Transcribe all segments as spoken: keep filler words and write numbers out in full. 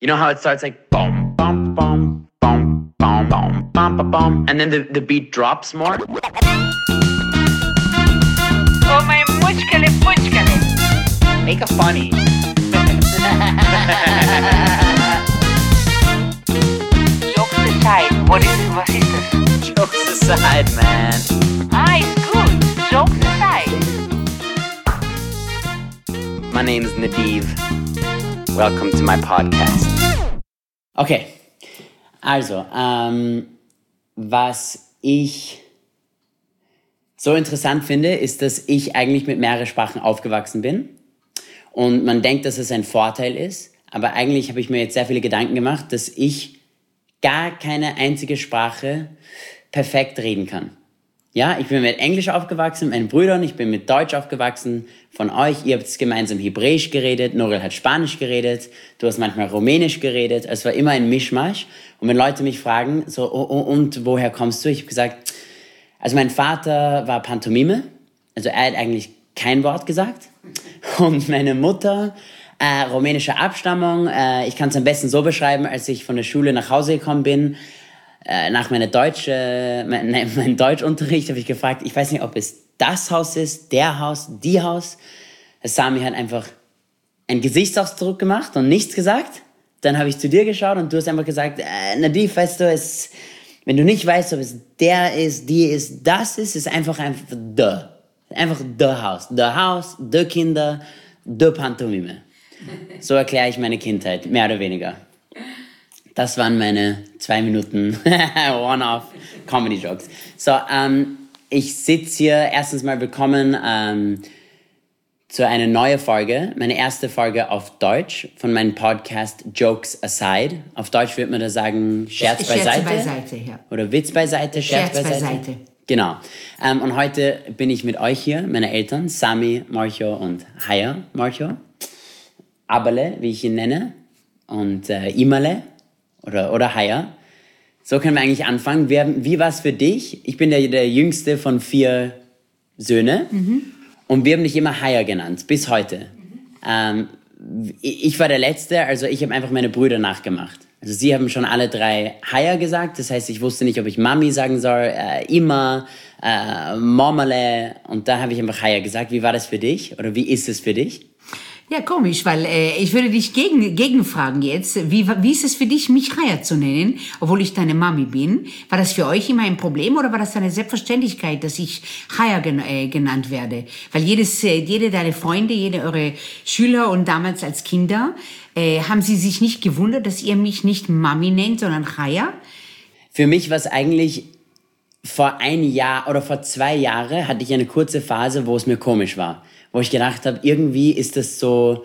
You know how it starts like boom, boom, boom, boom, boom, boom, boom, boom, boom, and then the, the beat drops more? Oh, my muchkele, muchkele. Make a funny. Jokes aside, what is it? Was ist das? Jokes aside, man. Ah, it's good. Jokes aside. My name's Nadiv. Welcome to my podcast. Okay, also, ähm, was ich so interessant finde, ist, dass ich eigentlich mit mehreren Sprachen aufgewachsen bin. Und man denkt, dass es ein Vorteil ist. Aber eigentlich habe ich mir jetzt sehr viele Gedanken gemacht, dass ich gar keine einzige Sprache perfekt reden kann. Ja, ich bin mit Englisch aufgewachsen, mit meinen Brüdern, ich bin mit Deutsch aufgewachsen. Von euch, ihr habt gemeinsam Hebräisch geredet, Norel hat Spanisch geredet, du hast manchmal Rumänisch geredet. Es war immer ein Mischmasch. Und wenn Leute mich fragen, so, oh, oh, und woher kommst du? Ich habe gesagt, also mein Vater war Pantomime, also er hat eigentlich kein Wort gesagt. Und meine Mutter, äh, rumänische Abstammung, äh, ich kann es am besten so beschreiben, als ich von der Schule nach Hause gekommen bin, äh, nach meiner Deutsch, äh, mein, nein, mein Deutschunterricht habe ich gefragt, ich weiß nicht, ob es das Haus ist, der Haus, die Haus. Sami hat einfach einen Gesichtsausdruck gemacht und nichts gesagt. Dann habe ich zu dir geschaut und du hast einfach gesagt, äh, Nadiv, weißt du, es, wenn du nicht weißt, ob es der ist, die ist, das ist, ist einfach einfach the. Einfach the Haus. The Haus, the Kinder, the Pantomime. So erkläre ich meine Kindheit, mehr oder weniger. Das waren meine zwei Minuten One-Off-Comedy-Jokes. So, ähm, ich sitze hier, erstens mal willkommen ähm, zu einer neuen Folge, meine erste Folge auf Deutsch von meinem Podcast Jokes Aside. Auf Deutsch würde man da sagen Scherz, Scherz beiseite. beiseite, ja. Oder Witz beiseite, Scherz, Scherz beiseite. beiseite. Genau. Ähm, und heute bin ich mit euch hier, meine Eltern, Sami, Marcho und Haya, Marcho. Abale, wie ich ihn nenne, und äh, Imale oder, oder Haya. So können wir eigentlich anfangen. Wie, wie war es für dich? Ich bin der, der jüngste von vier Söhnen. Mhm. Und wir haben dich immer Haya genannt, bis heute. Mhm. Ähm, ich war der Letzte, also ich habe einfach meine Brüder nachgemacht. Also sie haben schon alle drei Haya gesagt. Das heißt, ich wusste nicht, ob ich Mami sagen soll, äh, Ima, äh, Momale. Und da habe ich einfach Haya gesagt. Wie war das für dich? Oder wie ist es für dich? Ja, komisch, weil äh, ich würde dich gegen, gegenfragen jetzt. Wie, wie ist es für dich, mich Haya zu nennen, obwohl ich deine Mami bin? War das für euch immer ein Problem oder war das eine Selbstverständlichkeit, dass ich Haya gen, äh, genannt werde? Weil jedes, äh, jede deine Freunde, jede eure Schüler und damals als Kinder, äh, haben sie sich nicht gewundert, dass ihr mich nicht Mami nennt, sondern Haya? Für mich war es eigentlich vor ein Jahr oder vor zwei Jahren hatte ich eine kurze Phase, wo es mir komisch war. Wo ich gedacht habe, irgendwie ist das so,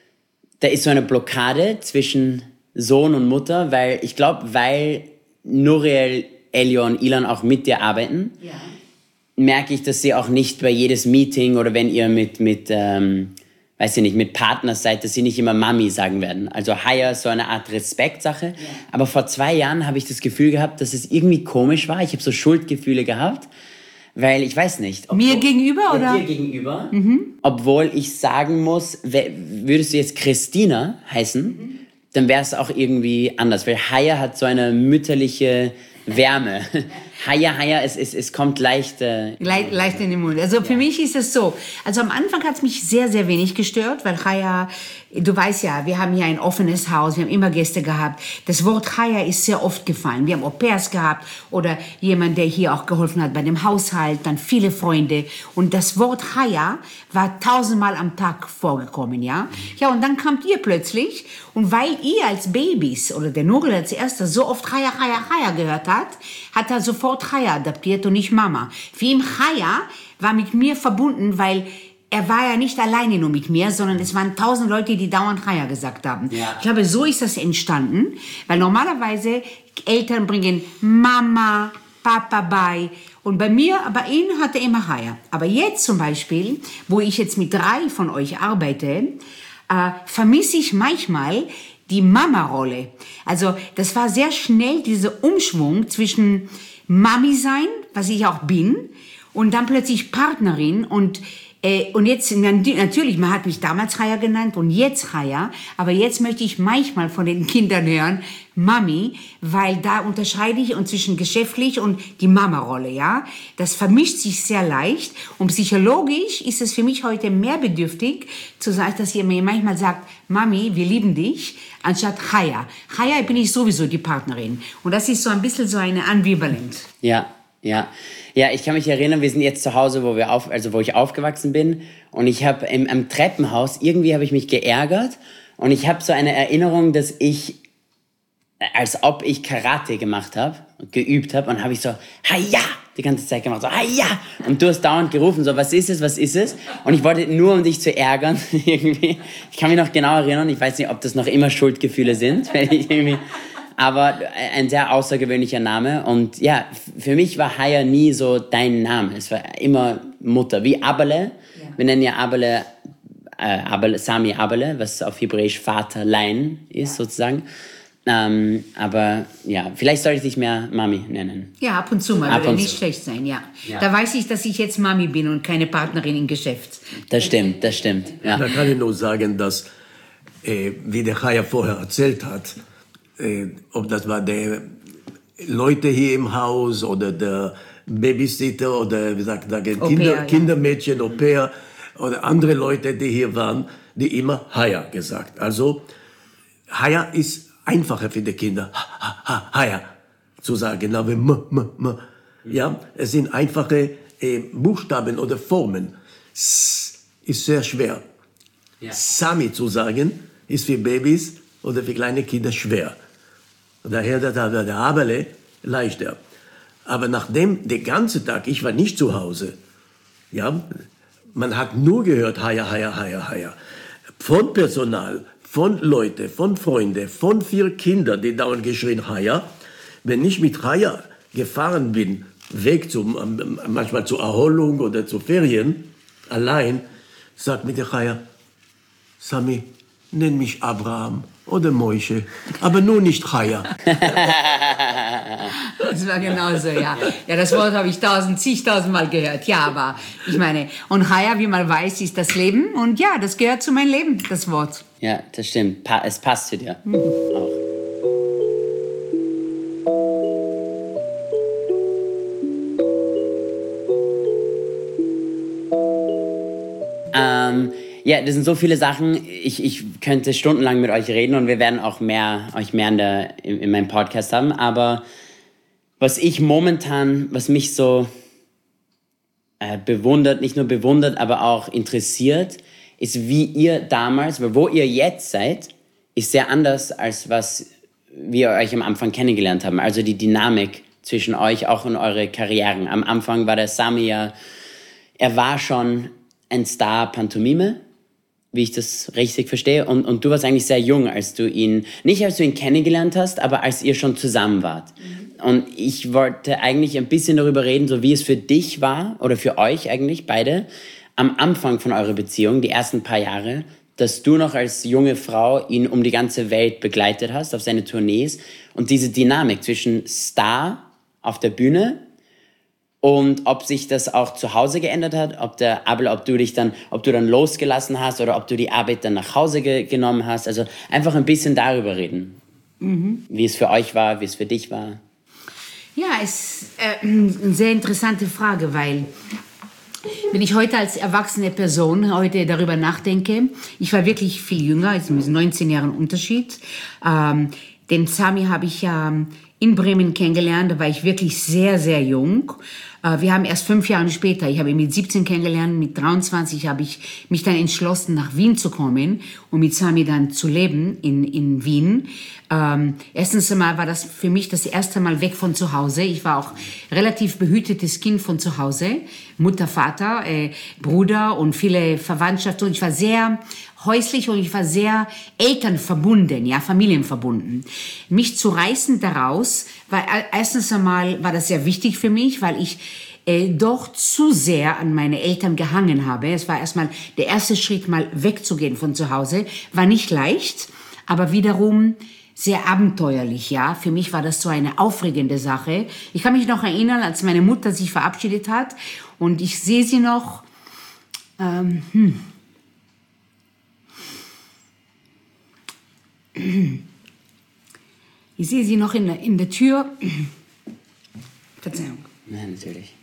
da ist so eine Blockade zwischen Sohn und Mutter, weil ich glaube, weil Nuriel, Elio und Ilan auch mit dir arbeiten, ja, merke ich, dass sie auch nicht bei jedes Meeting oder wenn ihr mit, mit ähm, weiß ich nicht, mit Partners seid, dass sie nicht immer Mami sagen werden. Also Haya ist so eine Art Respektsache. Ja. Aber vor zwei Jahren habe ich das Gefühl gehabt, dass es irgendwie komisch war. Ich habe so Schuldgefühle gehabt. Weil ich weiß nicht. Obwohl, mir gegenüber, oder? Dir gegenüber. Mhm. Obwohl ich sagen muss, würdest du jetzt Christina heißen, mhm, dann wäre es auch irgendwie anders. Weil Haya hat so eine mütterliche Wärme. Haya, Haya, es, es, es kommt leicht... Äh, Le- leicht in den Mund. Also für ja. mich ist es so. Also am Anfang hat es mich sehr, sehr wenig gestört, weil Haya, du weißt ja, wir haben hier ein offenes Haus, wir haben immer Gäste gehabt. Das Wort Haya ist sehr oft gefallen. Wir haben Au-pairs gehabt oder jemand, der hier auch geholfen hat bei dem Haushalt, dann viele Freunde. Und das Wort Haya war tausendmal am Tag vorgekommen, ja. Ja, und dann kamt ihr plötzlich und weil ihr als Babys oder der Nurel als erster so oft Haya, Haya, Haya gehört hat, hat er sofort Haya adaptiert und nicht Mama. Für ihn Haya war mit mir verbunden, weil er war ja nicht alleine nur mit mir, sondern es waren tausend Leute, die dauernd Haya gesagt haben. Ja. Ich glaube, so ist das entstanden, weil normalerweise Eltern bringen Mama, Papa bei und bei mir, bei ihnen hat er immer Haya. Aber jetzt zum Beispiel, wo ich jetzt mit drei von euch arbeite, äh, vermisse ich manchmal die Mama-Rolle. Also das war sehr schnell dieser Umschwung zwischen Mami sein, was ich auch bin, und dann plötzlich Partnerin und Äh, und jetzt, natürlich, man hat mich damals Chaya genannt und jetzt Chaya, aber jetzt möchte ich manchmal von den Kindern hören, Mami, weil da unterscheide ich und zwischen geschäftlich und die Mama-Rolle, ja. Das vermischt sich sehr leicht und psychologisch ist es für mich heute mehr bedürftig, zu sagen, dass ihr mir manchmal sagt, Mami, wir lieben dich, anstatt Chaya. Chaya bin ich sowieso die Partnerin und das ist so ein bisschen so eine Ambivalenz. Ja. Ja, ja, ich kann mich erinnern, wir sind jetzt zu Hause, wo wir auf, also wo ich aufgewachsen bin, und ich habe im, im Treppenhaus, irgendwie habe ich mich geärgert und ich habe so eine Erinnerung, dass ich, als ob ich Karate gemacht habe, geübt habe, und habe ich so, Haja, die ganze Zeit gemacht, so, Haja, und du hast dauernd gerufen, so, was ist es, was ist es, und ich wollte nur, um dich zu ärgern, irgendwie, ich kann mich noch genau erinnern, ich weiß nicht, ob das noch immer Schuldgefühle sind, wenn ich irgendwie... Aber ein sehr außergewöhnlicher Name. Und ja, für mich war Chaya nie so dein Name. Es war immer Mutter. Wie Abele. Ja. Wir nennen ja Abele, äh, Abele, Sami Abele, was auf Hebräisch Vaterlein ist, ja. sozusagen. Ähm, aber ja, vielleicht sollte ich dich mehr Mami nennen. Ja, ab und zu mal. Ab würde und nicht zu. schlecht sein, ja. ja. Da weiß ich, dass ich jetzt Mami bin und keine Partnerin im Geschäft. Das stimmt, das stimmt. Ja. Da kann ich nur sagen, dass, äh, wie der Chaya vorher erzählt hat, Äh, ob das war der Leute hier im Haus oder der Babysitter oder wie sagt man, Kinder, Au-pair, ja. Kindermädchen, Au-pair oder andere Leute, die hier waren, die immer Chaya gesagt. Also Chaya ist einfacher für die Kinder, ha, ha, Chaya zu sagen, aber m, m, m. Ja, es sind einfache äh, Buchstaben oder Formen. S ist sehr schwer. Ja. Sami zu sagen ist für Babys oder für kleine Kinder schwer. Daher der, der Abele leichter. Aber nachdem der ganze Tag, ich war nicht zu Hause, ja, man hat nur gehört, Chaya, Chaya, Chaya, Chaya. Von Personal, von Leuten, von Freunden, von vier Kindern, die dauernd geschrien, Chaya. Wenn ich mit Chaya gefahren bin, weg zum, manchmal zur Erholung oder zu Ferien, allein, sagt mir der Chaya, Sami, nenn mich Abraham oder Moishe, aber nur nicht Chaya. Das war genauso, ja. Ja, das Wort habe ich tausend, zigtausend Mal gehört. Ja, aber ich meine, und Chaya, wie man weiß, ist das Leben. Und ja, das gehört zu meinem Leben, das Wort. Ja, das stimmt. Pa- es passt zu dir. Mhm. Auch. Ähm... Ja, das sind so viele Sachen. Ich, ich könnte stundenlang mit euch reden und wir werden auch mehr, euch mehr in, der, in, in meinem Podcast haben. Aber was ich momentan, was mich so äh, bewundert, nicht nur bewundert, aber auch interessiert, ist, wie ihr damals, wo ihr jetzt seid, ist sehr anders, als was wir euch am Anfang kennengelernt haben. Also die Dynamik zwischen euch, auch in eure Karrieren. Am Anfang war der Sami ja, er war schon ein Star Pantomime, wie ich das richtig verstehe. Und, und du warst eigentlich sehr jung, als du ihn, nicht als du ihn kennengelernt hast, aber als ihr schon zusammen wart. Mhm. Und ich wollte eigentlich ein bisschen darüber reden, so wie es für dich war, oder für euch eigentlich, beide, am Anfang von eurer Beziehung, die ersten paar Jahre, dass du noch als junge Frau ihn um die ganze Welt begleitet hast, auf seine Tournees. Und diese Dynamik zwischen Star auf der Bühne und ob sich das auch zu Hause geändert hat, ob der Abel, ob du dich dann, ob du dann losgelassen hast oder ob du die Arbeit dann nach Hause ge- genommen hast. Also einfach ein bisschen darüber reden, mhm. wie es für euch war, wie es für dich war. Ja, es ist äh, eine sehr interessante Frage, weil wenn ich heute als erwachsene Person heute darüber nachdenke, ich war wirklich viel jünger, es ist neunzehn Jahre Unterschied. Ähm, den Sami habe ich ja in Bremen kennengelernt, da war ich wirklich sehr, sehr jung. Wir haben erst fünf Jahre später, ich habe ihn mit siebzehn kennengelernt, mit dreiundzwanzig habe ich mich dann entschlossen, nach Wien zu kommen und mit Sami dann zu leben in, in Wien. Ähm, erstens einmal war das für mich das erste Mal weg von zu Hause. Ich war auch relativ behütetes Kind von zu Hause. Mutter, Vater, äh, Bruder und viele Verwandtschaft. Und ich war sehr häuslich und ich war sehr elternverbunden, ja, familienverbunden. Mich zu reißen daraus, weil erstens einmal war das sehr wichtig für mich, weil ich äh, doch zu sehr an meine Eltern gehangen habe. Es war erstmal der erste Schritt, mal wegzugehen von zu Hause. War nicht leicht, aber wiederum sehr abenteuerlich, ja. Für mich war das so eine aufregende Sache. Ich kann mich noch erinnern, als meine Mutter sich verabschiedet hat und ich sehe sie noch Ähm, hm. Ich sehe sie noch in der, in der Tür. Verzeihung. Ja, natürlich.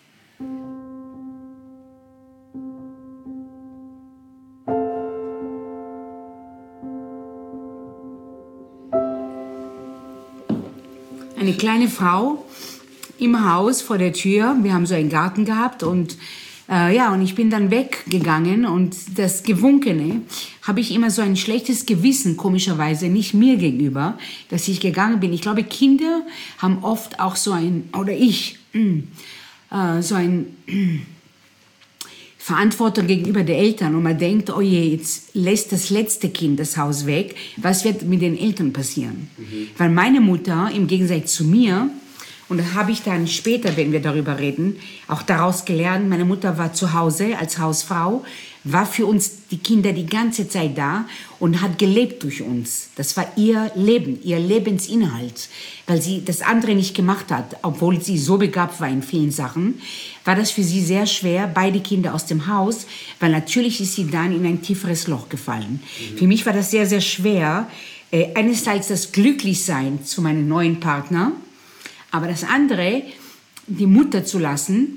Eine kleine Frau im Haus vor der Tür. Wir haben so einen Garten gehabt und äh, ja, und ich bin dann weggegangen und das Gewunkene habe ich immer so ein schlechtes Gewissen, komischerweise, nicht mir gegenüber, dass ich gegangen bin. Ich glaube, Kinder haben oft auch so ein, oder ich, äh, so ein äh, Verantwortung gegenüber den Eltern und man denkt, oh je, jetzt lässt das letzte Kind das Haus weg, was wird mit den Eltern passieren? Mhm. Weil meine Mutter, im Gegensatz zu mir, und das habe ich dann später, wenn wir darüber reden, auch daraus gelernt, meine Mutter war zu Hause als Hausfrau, war für uns die Kinder die ganze Zeit da und hat gelebt durch uns. Das war ihr Leben, ihr Lebensinhalt. Weil sie das andere nicht gemacht hat, obwohl sie so begabt war in vielen Sachen, war das für sie sehr schwer, beide Kinder aus dem Haus, weil natürlich ist sie dann in ein tieferes Loch gefallen. Mhm. Für mich war das sehr, sehr schwer, äh, einerseits das Glücklichsein zu meinem neuen Partner, aber das andere, die Mutter zu lassen,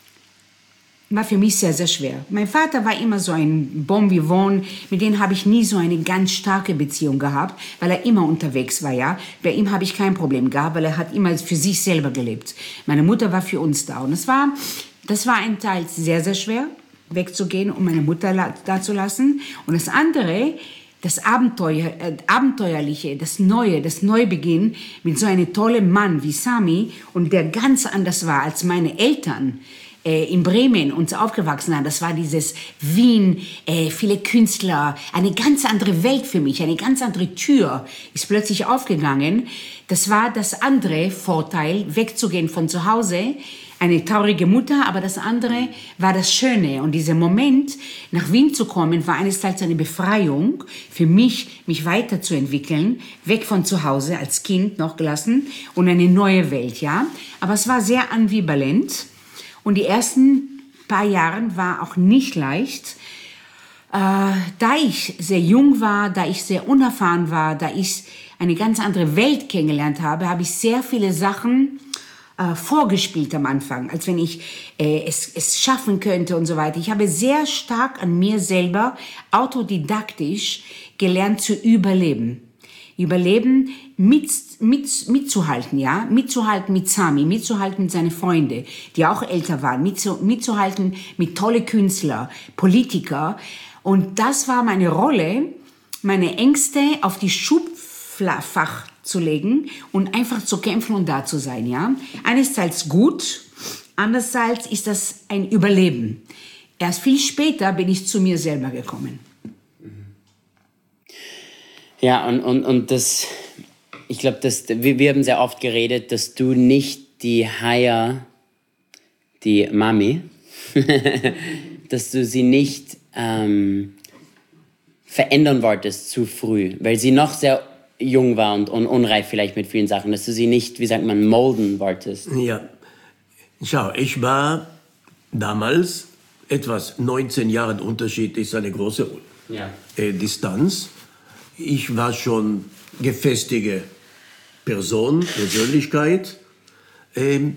war für mich sehr, sehr schwer. Mein Vater war immer so ein Bon vivant, mit dem habe ich nie so eine ganz starke Beziehung gehabt, weil er immer unterwegs war, ja. Bei ihm habe ich kein Problem gehabt, weil er hat immer für sich selber gelebt. Meine Mutter war für uns da und das war, das war ein Teil sehr, sehr schwer, wegzugehen und meine Mutter da zu lassen. Und das andere, das Abenteuer, äh, Abenteuerliche, das Neue, das Neubeginn mit so einem tollen Mann wie Sami und der ganz anders war als meine Eltern, äh, in Bremen uns aufgewachsen sind. Das war dieses Wien, äh, viele Künstler, eine ganz andere Welt für mich, eine ganz andere Tür ist plötzlich aufgegangen. Das war das andere Vorteil, wegzugehen von zu Hause. Eine traurige Mutter, aber das andere war das Schöne. Und dieser Moment, nach Wien zu kommen, war einerseits eine Befreiung für mich, mich weiterzuentwickeln, weg von zu Hause, als Kind noch gelassen und eine neue Welt, ja. Aber es war sehr ambivalent. Und die ersten paar Jahre war auch nicht leicht. Äh, da ich sehr jung war, da ich sehr unerfahren war, da ich eine ganz andere Welt kennengelernt habe, habe ich sehr viele Sachen Äh, vorgespielt am Anfang, als wenn ich äh, es, es schaffen könnte und so weiter. Ich habe sehr stark an mir selber autodidaktisch gelernt zu überleben. Überleben, mit, mit, mitzuhalten, ja, mitzuhalten mit Sami, mitzuhalten mit seinen Freunden, die auch älter waren, mitzu, mitzuhalten mit tolle Künstler, Politiker. Und das war meine Rolle, meine Ängste auf die Schubfach zu legen und einfach zu kämpfen und da zu sein, ja. Einerseits gut, andererseits ist das ein Überleben. Erst viel später bin ich zu mir selber gekommen. Ja, und, und, und das, ich glaube, wir, wir haben sehr oft geredet, dass du nicht die Haya, die Mami, dass du sie nicht ähm, verändern wolltest zu früh, weil sie noch sehr jung war und, und unreif vielleicht mit vielen Sachen, dass du sie nicht, wie sagt man, molden wolltest. Ja, schau, ich war damals etwas, neunzehn Jahre Unterschied ist eine große ja. äh, Distanz. Ich war schon gefestigte Person, Persönlichkeit. Ähm,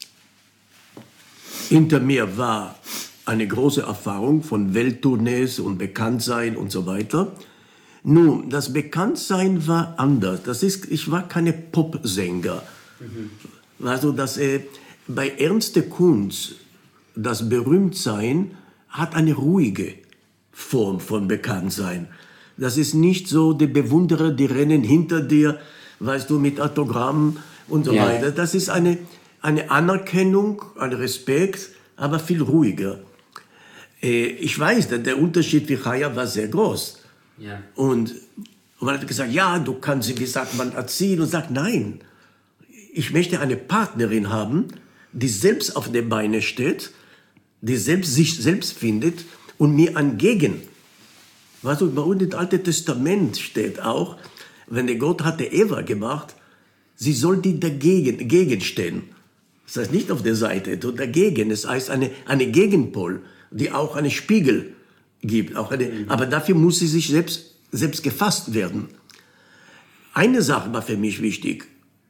hinter mir war eine große Erfahrung von Welttournees und Bekanntsein und so weiter. Nun, das Bekanntsein war anders. Das ist, ich war keine Popsänger. Mhm. Also das, äh, bei ernster Kunst, das Berühmtsein hat eine ruhige Form von Bekanntsein. Das ist nicht so, die Bewunderer, die rennen hinter dir, weißt du, mit Autogrammen und so ja. weiter. Das ist eine, eine Anerkennung, ein Respekt, aber viel ruhiger. Äh, ich weiß, der Unterschied wie Chaya war sehr groß. Ja. Und, und man hat gesagt, ja, du kannst sie, wie sagt man, erziehen. Und sagt, nein, ich möchte eine Partnerin haben, die selbst auf den Beinen steht, die selbst sich selbst findet und mir ein Gegen. Weißt du, bei uns im Alten Testament steht auch, wenn der Gott hatte Eva gemacht, sie soll die dagegen, dagegen stehen. Das heißt nicht auf der Seite, dagegen. Das heißt eine, eine Gegenpol, die auch einen Spiegel gibt. Auch eine, aber dafür muss sie sich selbst, selbst gefasst werden. Eine Sache war für mich wichtig,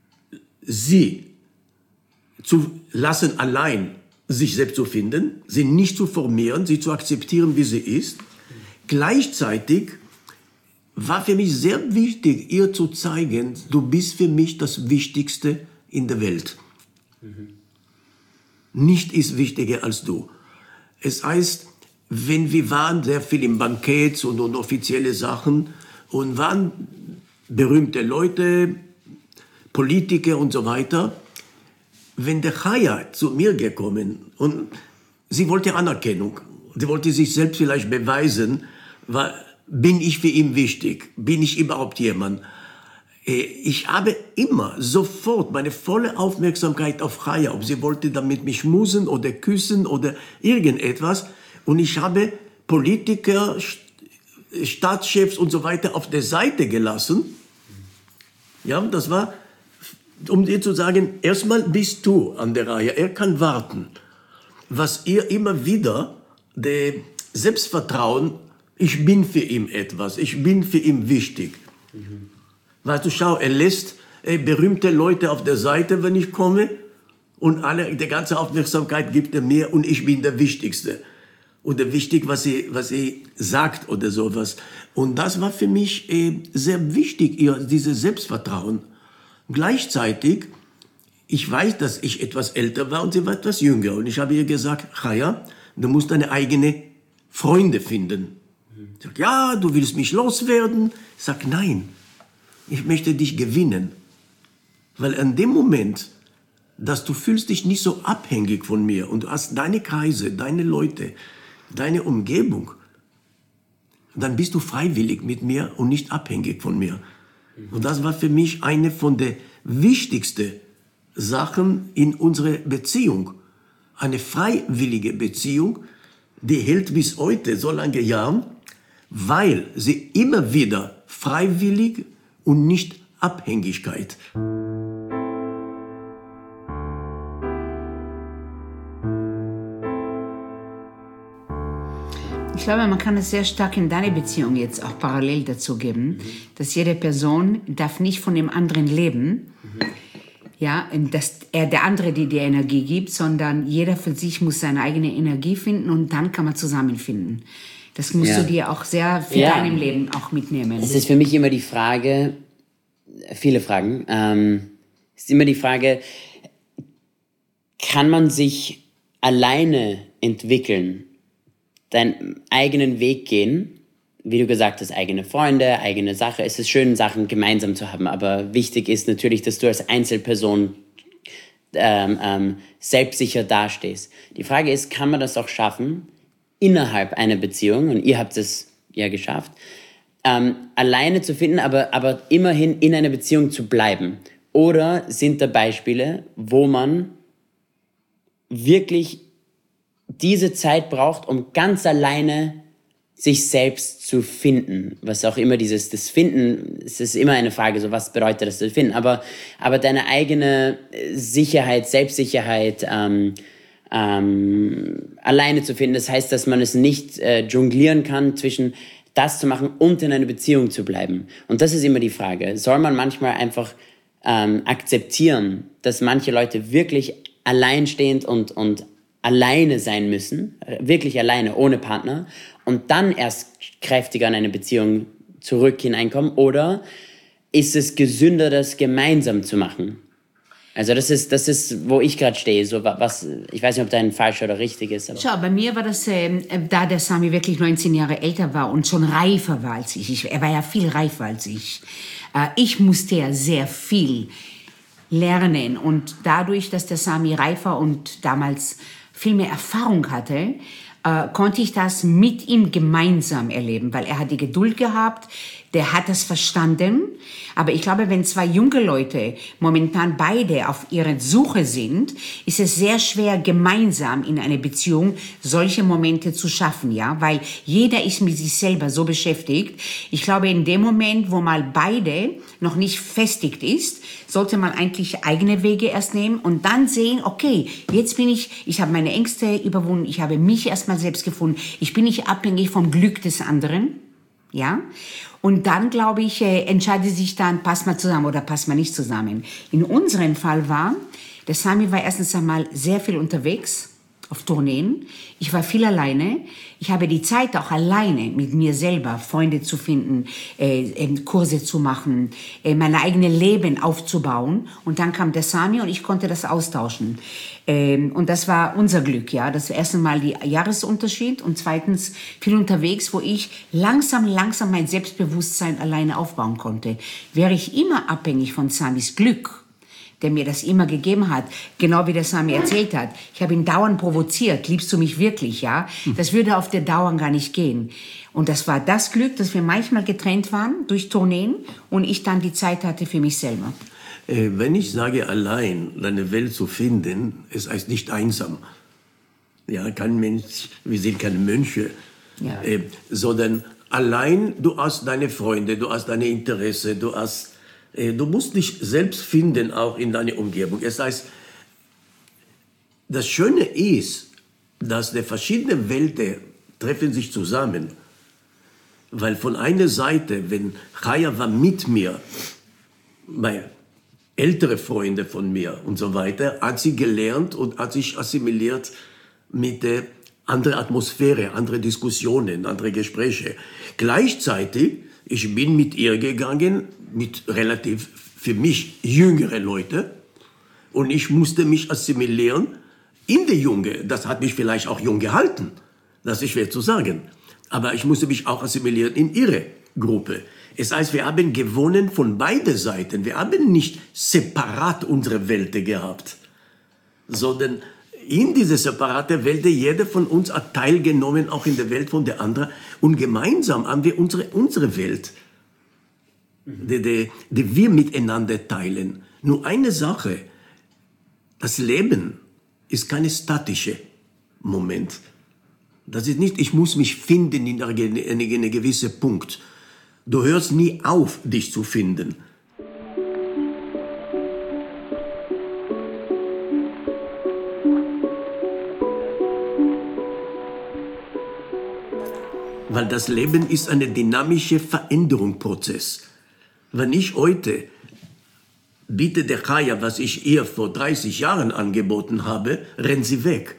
sie zu lassen allein, sich selbst zu finden, sie nicht zu formieren, sie zu akzeptieren, wie sie ist. Gleichzeitig war für mich sehr wichtig, ihr zu zeigen, du bist für mich das Wichtigste in der Welt. Mhm. Nicht ist wichtiger als du. Es heißt, wenn wir waren sehr viel im Bankett und, und offizielle Sachen und waren berühmte Leute, Politiker und so weiter, wenn der Chaya zu mir gekommen und sie wollte Anerkennung, sie wollte sich selbst vielleicht beweisen, war, bin ich für ihn wichtig, bin ich überhaupt jemand? Ich habe immer sofort meine volle Aufmerksamkeit auf Chaya, ob sie wollte damit mich schmusen oder küssen oder irgendetwas. Und ich habe Politiker, Staatschefs und so weiter auf der Seite gelassen. Ja, das war, um dir zu sagen, erstmal bist du an der Reihe, er kann warten. Was ihr immer wieder, der Selbstvertrauen, ich bin für ihn etwas, ich bin für ihn wichtig. Mhm. Weißt du, schau, er lässt äh, berühmte Leute auf der Seite, wenn ich komme, und alle, die ganze Aufmerksamkeit gibt er mir und ich bin der Wichtigste. Oder wichtig, was sie, was sie sagt oder sowas. Und das war für mich äh, sehr wichtig, ihr, dieses Selbstvertrauen. Gleichzeitig, ich weiß, dass ich etwas älter war und sie war etwas jünger. Und ich habe ihr gesagt, Chaya, du musst deine eigenen Freunde finden. Sie sagt, ja, du willst mich loswerden. Ich sage, nein. Ich möchte dich gewinnen, weil in dem Moment, dass du fühlst dich nicht so abhängig von mir und du hast deine Kreise, deine Leute, deine Umgebung, dann bist du freiwillig mit mir und nicht abhängig von mir. Und das war für mich eine von den wichtigsten Sachen in unserer Beziehung. Eine freiwillige Beziehung, die hält bis heute so lange Jahre, weil sie immer wieder freiwillig und nicht Abhängigkeit. Ich glaube, man kann es sehr stark in deine Beziehung jetzt auch parallel dazu geben, mhm. dass jede Person darf nicht von dem anderen leben, mhm. ja, dass er der andere dir die Energie gibt, sondern jeder für sich muss seine eigene Energie finden und dann kann man zusammenfinden. Das musst ja. du dir auch sehr für ja. deinem Leben auch mitnehmen. Es ist für mich immer die Frage, viele Fragen, ähm, es ist immer die Frage, kann man sich alleine entwickeln, deinen eigenen Weg gehen, wie du gesagt hast, eigene Freunde, eigene Sache. Es ist schön, Sachen gemeinsam zu haben, aber wichtig ist natürlich, dass du als Einzelperson ähm, ähm, selbstsicher dastehst. Die Frage ist, kann man das auch schaffen, innerhalb einer Beziehung, und ihr habt es ja geschafft, ähm, alleine zu finden, aber, aber immerhin in einer Beziehung zu bleiben? Oder sind da Beispiele, wo man wirklich diese Zeit braucht, um ganz alleine sich selbst zu finden? Was auch immer dieses, das Finden, es ist immer eine Frage, so was bedeutet das zu finden, aber, aber deine eigene Sicherheit, Selbstsicherheit, ähm, ähm, alleine zu finden, das heißt, dass man es nicht äh, jonglieren kann zwischen das zu machen und in einer Beziehung zu bleiben. Und das ist immer die Frage. Soll man manchmal einfach ähm, akzeptieren, dass manche Leute wirklich alleinstehend und, und alleine sein müssen, wirklich alleine, ohne Partner, und dann erst kräftiger in eine Beziehung zurück hineinkommen? Oder ist es gesünder, das gemeinsam zu machen? Also das ist, das ist, wo ich gerade stehe. So was, ich weiß nicht, ob das falsch oder richtig ist. Aber. Schau, bei mir war das, äh, da der Sami wirklich neunzehn Jahre älter war und schon reifer war als ich. ich er war ja viel reifer als ich. Äh, ich musste ja sehr viel lernen. Und dadurch, dass der Sami reifer und damals viel mehr Erfahrung hatte, äh, konnte ich das mit ihm gemeinsam erleben, weil er hat die Geduld gehabt, der hat es verstanden. Aber ich glaube, wenn zwei junge Leute momentan beide auf ihrer Suche sind, ist es sehr schwer, gemeinsam in einer Beziehung solche Momente zu schaffen, ja, weil jeder ist mit sich selber so beschäftigt. Ich glaube, in dem Moment, wo mal beide noch nicht festigt ist, sollte man eigentlich eigene Wege erst nehmen und dann sehen, okay, jetzt bin ich, ich habe meine Ängste überwunden, ich habe mich erstmal selbst gefunden, ich bin nicht abhängig vom Glück des anderen, ja. Und dann, glaube ich, äh, entscheidet sich dann, passt man zusammen oder passt man nicht zusammen. In unserem Fall war, der Sami war erstens einmal sehr viel unterwegs, auf Tourneen. Ich war viel alleine. Ich habe die Zeit auch alleine mit mir selber, Freunde zu finden, äh, Kurse zu machen, äh, mein eigenes Leben aufzubauen. Und dann kam der Sami und ich konnte das austauschen. Ähm, und das war unser Glück, ja. Das erste Mal die Jahresunterschied und zweitens viel unterwegs, wo ich langsam, langsam mein Selbstbewusstsein alleine aufbauen konnte. Wäre ich immer abhängig von Samis Glück, der mir das immer gegeben hat, genau wie der Sami erzählt hat. Ich habe ihn dauernd provoziert, liebst du mich wirklich, ja? Das würde auf der Dauer gar nicht gehen. Und das war das Glück, dass wir manchmal getrennt waren durch Tourneen und ich dann die Zeit hatte für mich selber. Äh, wenn ich sage, allein deine Welt zu finden, es heißt nicht einsam. Ja, kein Mensch, wir sind keine Mönche, Ja. äh, sondern allein, du hast deine Freunde, du hast deine Interesse, du hast Du musst dich selbst finden, auch in deiner Umgebung. Es heißt, das Schöne ist, dass die verschiedenen Welten treffen sich zusammen. Weil von einer Seite, wenn Chaya war mit mir, bei ältere Freunde von mir und so weiter, hat sie gelernt und hat sich assimiliert mit der anderen Atmosphäre, andere Diskussionen, andere Gespräche. Gleichzeitig, ich bin mit ihr gegangen, mit relativ für mich jüngere Leute und ich musste mich assimilieren in die Junge. Das hat mich vielleicht auch jung gehalten, das ist schwer zu sagen. Aber ich musste mich auch assimilieren in ihre Gruppe. Es heißt, wir haben gewonnen von beiden Seiten. Wir haben nicht separat unsere Welten gehabt, sondern in diese separate Welt, jeder von uns hat teilgenommen, auch in der Welt von der anderen. Und gemeinsam haben wir unsere, unsere Welt, die, die, die wir miteinander teilen. Nur eine Sache, das Leben ist kein statischer Moment. Das ist nicht, ich muss mich finden in einem eine gewissen Punkt. Du hörst nie auf, dich zu finden. Weil das Leben ist ein dynamischer Veränderungsprozess. Wenn ich heute biete der Chaya, was ich ihr vor dreißig Jahren angeboten habe, rennt sie weg.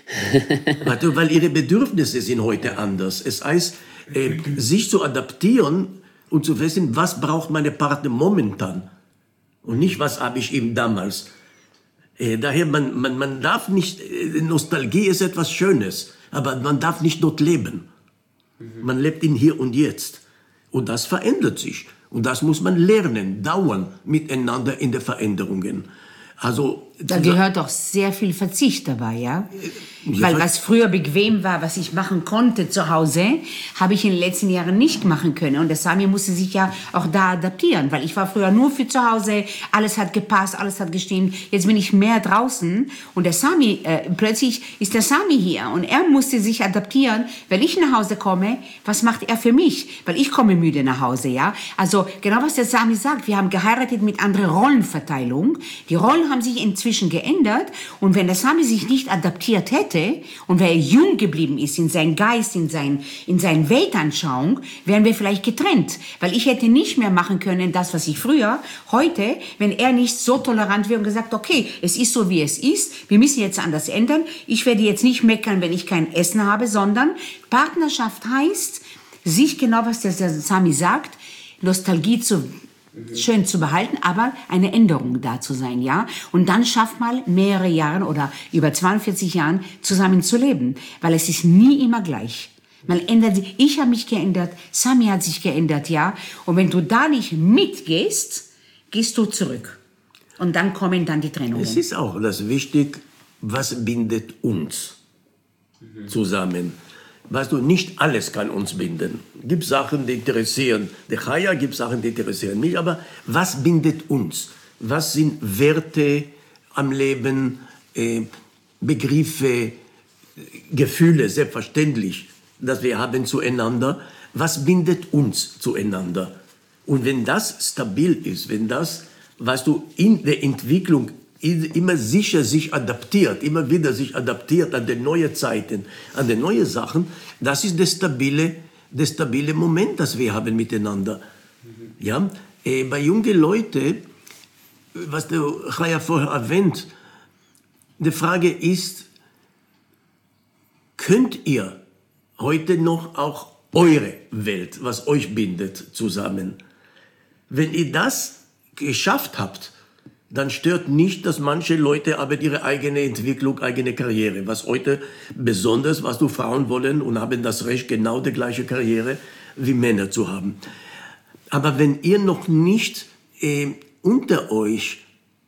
Weil ihre Bedürfnisse sind heute anders. Es heißt, äh, sich zu adaptieren und zu wissen, was braucht meine Partner momentan und nicht, was habe ich eben damals. Äh, daher, man, man, man darf nicht, äh, Nostalgie ist etwas Schönes, aber man darf nicht dort leben. Man lebt in Hier und Jetzt. Und das verändert sich. Und das muss man lernen, dauern miteinander in den Veränderungen. Also, da gehört doch sehr viel Verzicht dabei, ja? Ja, Weil was früher bequem war, was ich machen konnte zu Hause, habe ich in den letzten Jahren nicht machen können. Und der Sami musste sich ja auch da adaptieren, weil ich war früher nur für zu Hause, alles hat gepasst, alles hat gestimmt. Jetzt bin ich mehr draußen und der Sami, äh, plötzlich ist der Sami hier und er musste sich adaptieren, weil ich nach Hause komme, was macht er für mich? Weil ich komme müde nach Hause, ja? Also genau was der Sami sagt, wir haben geheiratet mit anderer Rollenverteilung. Die Rollen haben sich inzwischen geändert und wenn der Sami sich nicht adaptiert hätte und wer jung geblieben ist in seinem Geist, in, sein, in seiner Weltanschauung, wären wir vielleicht getrennt. Weil ich hätte nicht mehr machen können, das, was ich früher, heute, wenn er nicht so tolerant wäre und gesagt, okay, es ist so, wie es ist, wir müssen jetzt anders ändern. Ich werde jetzt nicht meckern, wenn ich kein Essen habe, sondern Partnerschaft heißt, sich genau, was der Sami sagt, Nostalgie zu schön zu behalten, aber eine Änderung da zu sein, ja. Und dann schafft man mehrere Jahre oder über zweiundvierzig Jahren zusammen zu leben, weil es ist nie immer gleich. Man ändert sich. Ich habe mich geändert, Sami hat sich geändert, ja. Und wenn du da nicht mitgehst, gehst du zurück. Und dann kommen dann die Trennungen. Es ist auch das wichtig, was bindet uns zusammen. weißt du, nicht alles kann uns binden. Es gibt Sachen, die interessieren die Chaya, gibt Sachen, die interessieren mich. Aber was bindet uns? Was sind Werte am Leben, äh, Begriffe, Gefühle, selbstverständlich, dass wir haben zueinander? Was bindet uns zueinander? Und wenn das stabil ist, wenn das, weißt du, in der Entwicklung immer sicher sich adaptiert, immer wieder sich adaptiert an die neuen Zeiten, an die neuen Sachen, das ist das stabile, das stabile Moment, das wir haben miteinander. Mhm. Ja? Äh, bei jungen Leuten, was der Chaya vorher erwähnt, die Frage ist, könnt ihr heute noch auch eure Welt, was euch bindet, zusammen? Wenn ihr das geschafft habt, dann stört nicht, dass manche Leute aber ihre eigene Entwicklung, eigene Karriere, was heute besonders, was du Frauen wollen und haben das Recht, genau die gleiche Karriere wie Männer zu haben. Aber wenn ihr noch nicht äh, unter euch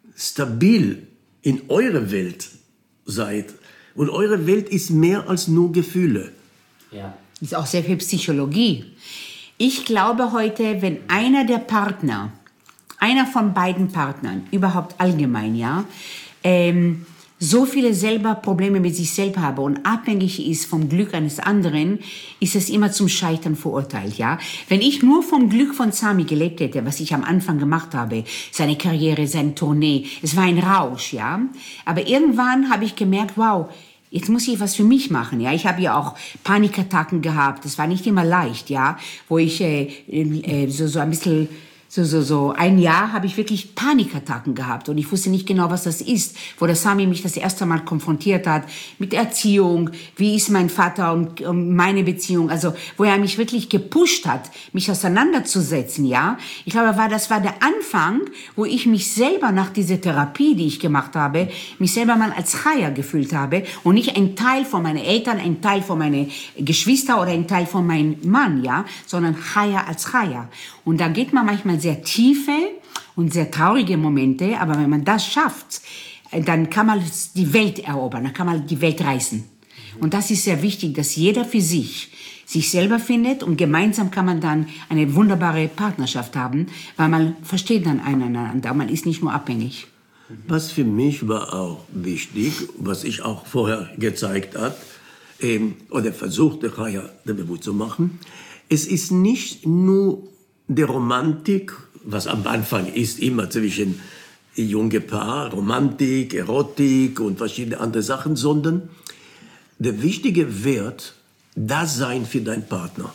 stabil in eurer Welt seid, und eure Welt ist mehr als nur Gefühle. Ja. Ist auch sehr viel Psychologie. Ich glaube heute, wenn einer der Partner, einer von beiden Partnern, überhaupt allgemein, ja, ähm, so viele selber Probleme mit sich selber habe und abhängig ist vom Glück eines anderen, ist es immer zum Scheitern verurteilt, ja. Wenn ich nur vom Glück von Sami gelebt hätte, was ich am Anfang gemacht habe, seine Karriere, seine Tournee, es war ein Rausch, ja. Aber irgendwann habe ich gemerkt, wow, jetzt muss ich was für mich machen, ja. Ich habe ja auch Panikattacken gehabt, das war nicht immer leicht, ja, wo ich äh, äh, so, so ein bisschen So, so, so ein Jahr habe ich wirklich Panikattacken gehabt und ich wusste nicht genau, was das ist, wo der Sami mich das erste Mal konfrontiert hat mit Erziehung, wie ist mein Vater und, und meine Beziehung, also wo er mich wirklich gepusht hat, mich auseinanderzusetzen, ja. Ich glaube, war, das war der Anfang, wo ich mich selber nach dieser Therapie, die ich gemacht habe, mich selber mal als Chaya gefühlt habe und nicht ein Teil von meinen Eltern, ein Teil von meinen Geschwistern oder ein Teil von meinem Mann, ja, sondern Chaya als Chaya. Und da geht man manchmal sehr tiefe und sehr traurige Momente, aber wenn man das schafft, dann kann man die Welt erobern, dann kann man die Welt reißen. Und das ist sehr wichtig, dass jeder für sich sich selber findet und gemeinsam kann man dann eine wunderbare Partnerschaft haben, weil man versteht dann einander, man ist nicht nur abhängig. Was für mich war auch wichtig, was ich auch vorher gezeigt habe, ähm, oder versuchte, Chaya bewusst zu machen, es ist nicht nur die Romantik, was am Anfang ist, immer zwischen junge Paar, Romantik, Erotik und verschiedene andere Sachen, sondern der wichtige Wert, das Sein für deinen Partner.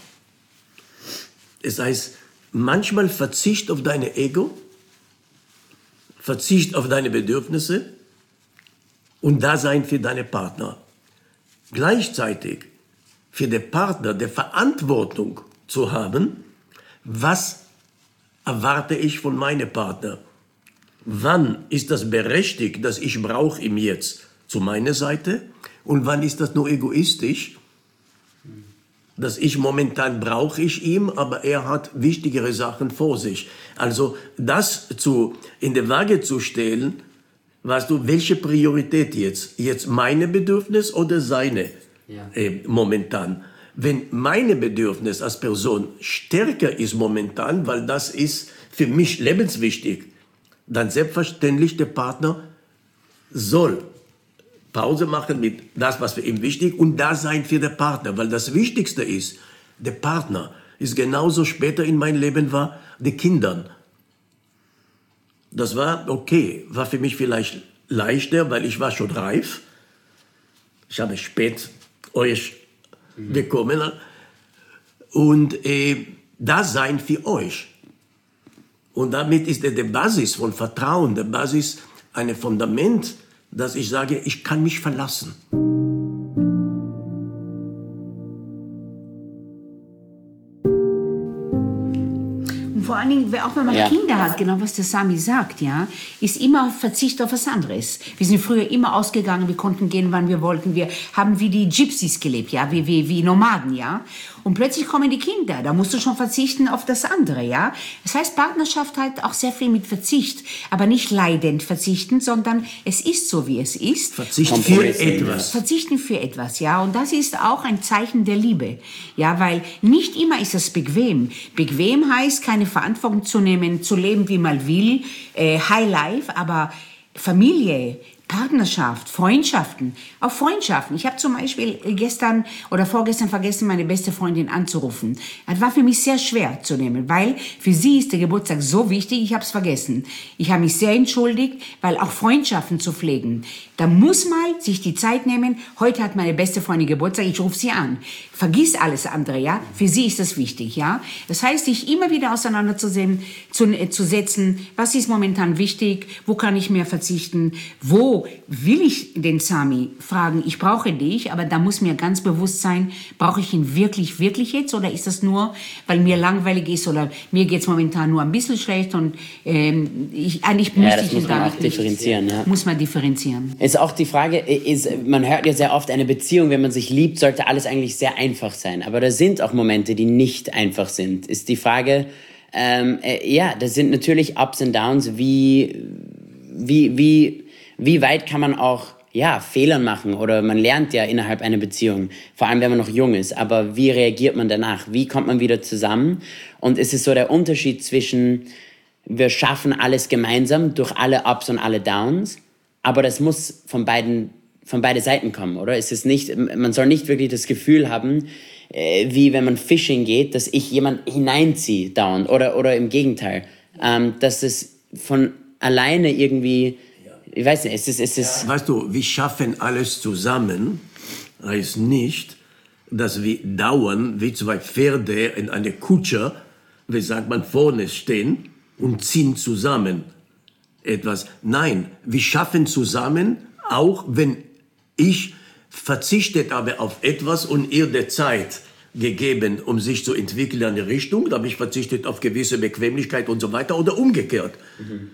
Das heißt, manchmal Verzicht auf deine Ego, Verzicht auf deine Bedürfnisse und Dasein für deine Partner. Gleichzeitig für den Partner die Verantwortung zu haben, was erwarte ich von meinem Partner? Wann ist das berechtigt, dass ich brauche ihn jetzt zu meiner Seite? Und wann ist das nur egoistisch, dass ich momentan brauche ich ihn, aber er hat wichtigere Sachen vor sich. Also das zu, in der Waage zu stellen, weißt du, welche Priorität jetzt? Jetzt meine Bedürfnis oder seine ja. äh, momentan? Wenn meine Bedürfnis als Person stärker ist momentan, weil das ist für mich lebenswichtig, dann selbstverständlich der Partner soll Pause machen mit das, was für ihn wichtig ist und da sein für den Partner, weil das Wichtigste ist, der Partner ist genauso später in meinem Leben war, die Kinder. Das war okay, war für mich vielleicht leichter, weil ich war schon reif. Ich habe spät euch bekommen und äh, das sein für euch. Und damit ist der, der Basis von Vertrauen, der Basis, ein Fundament, dass ich sage, ich kann mich verlassen. Und vor allen Dingen, auch wenn man Ja. Kinder hat, genau was der Sami sagt, ja, ist immer Verzicht auf was anderes. Wir sind früher immer ausgegangen, wir konnten gehen, wann wir wollten. Wir haben wie die Gypsies gelebt, ja, wie, wie, wie Nomaden, ja. Und plötzlich kommen die Kinder, da musst du schon verzichten auf das andere, ja. Das heißt, Partnerschaft hat auch sehr viel mit Verzicht, aber nicht leidend verzichten, sondern es ist so, wie es ist. Verzichten für Kompromiss. etwas. Verzichten für etwas, ja. Und das ist auch ein Zeichen der Liebe, ja, weil nicht immer ist es bequem. Bequem heißt, keine Verantwortung zu nehmen, zu leben, wie man will, äh, High Life, aber Familie, Partnerschaft, Freundschaften, auch Freundschaften. Ich habe zum Beispiel gestern oder vorgestern vergessen, meine beste Freundin anzurufen. Das war für mich sehr schwer zu nehmen, weil für sie ist der Geburtstag so wichtig, ich habe es vergessen. Ich habe mich sehr entschuldigt, weil auch Freundschaften zu pflegen, da muss man sich die Zeit nehmen. Heute hat meine beste Freundin Geburtstag, ich rufe sie an. Vergiss alles andere, ja. Für sie ist das wichtig, ja. Das heißt, sich immer wieder auseinanderzusetzen, zu, äh, zu setzen, was ist momentan wichtig, wo kann ich mehr verzichten, wo will ich den Sami fragen, ich brauche dich, aber da muss mir ganz bewusst sein, brauche ich ihn wirklich, wirklich jetzt oder ist das nur, weil mir langweilig ist oder mir geht es momentan nur ein bisschen schlecht und ähm, ich, eigentlich Ja, müsste das ich muss ihn man gar auch nicht- differenzieren, ja. Muss man differenzieren. Ist auch die Frage, ist, man hört ja sehr oft, eine Beziehung, wenn man sich liebt, sollte alles eigentlich sehr einfach sein. Aber da sind auch Momente, die nicht einfach sind. Ist die Frage, ähm, äh, ja, das sind natürlich Ups und Downs. Wie, wie, wie, wie weit kann man auch ja, Fehlern machen? Oder man lernt ja innerhalb einer Beziehung, vor allem wenn man noch jung ist. Aber wie reagiert man danach? Wie kommt man wieder zusammen? Und ist es so der Unterschied zwischen, wir schaffen alles gemeinsam durch alle Ups und alle Downs, aber das muss von beiden, von beide Seiten kommen, oder? Ist es nicht, man soll nicht wirklich das Gefühl haben, äh, wie wenn man Fishing geht, dass ich jemand hineinziehe dauernd, oder, oder im Gegenteil, ähm, dass es von alleine irgendwie, ich weiß nicht, es ist, es ist, Weißt du, wir schaffen alles zusammen, heißt nicht, dass wir dauernd wie zwei Pferde in einer Kutsche, wie sagt man, vorne stehen und ziehen zusammen etwas. Nein, wir schaffen zusammen, auch wenn ich verzichtet habe auf etwas und ihr der Zeit gegeben, um sich zu entwickeln in eine Richtung, da habe ich verzichtet auf gewisse Bequemlichkeit und so weiter oder umgekehrt. Mhm.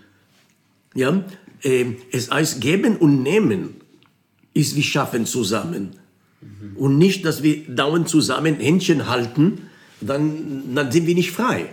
Ja, äh, es heißt geben und nehmen ist wir schaffen zusammen. Mhm. Und nicht, dass wir dauernd zusammen Händchen halten, dann, dann sind wir nicht frei.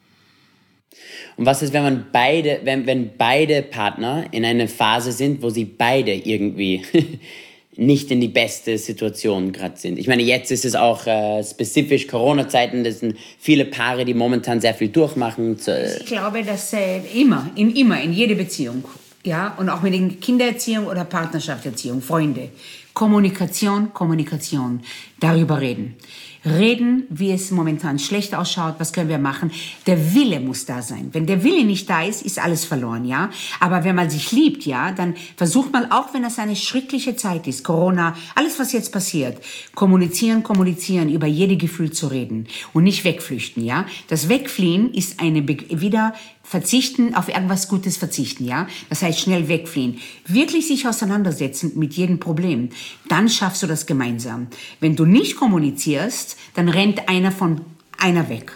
und was ist, wenn man beide, wenn, wenn beide Partner in einer Phase sind, wo sie beide irgendwie nicht in die beste Situation gerade sind? Ich meine, jetzt ist es auch äh, spezifisch Corona-Zeiten, das sind viele Paare, die momentan sehr viel durchmachen. Ich glaube, dass äh, immer, in immer, in jeder Beziehung, ja, und auch mit den Kindererziehung oder Partnerschaftserziehung, Freunde, Kommunikation, Kommunikation, darüber reden. Reden, wie es momentan schlecht ausschaut, was können wir machen. Der Wille muss da sein. Wenn der Wille nicht da ist, ist alles verloren, ja. Aber wenn man sich liebt, ja, dann versucht man, auch wenn das eine schreckliche Zeit ist, Corona, alles, was jetzt passiert, kommunizieren, kommunizieren, über jede Gefühl zu reden und nicht wegflüchten, ja. Das Wegfliehen ist eine, Be- wieder verzichten, auf irgendwas Gutes verzichten, ja. Das heißt, schnell wegfliehen. Wirklich sich auseinandersetzen mit jedem Problem. Dann schaffst du das gemeinsam. Wenn du nicht kommunizierst, dann rennt einer von einer weg.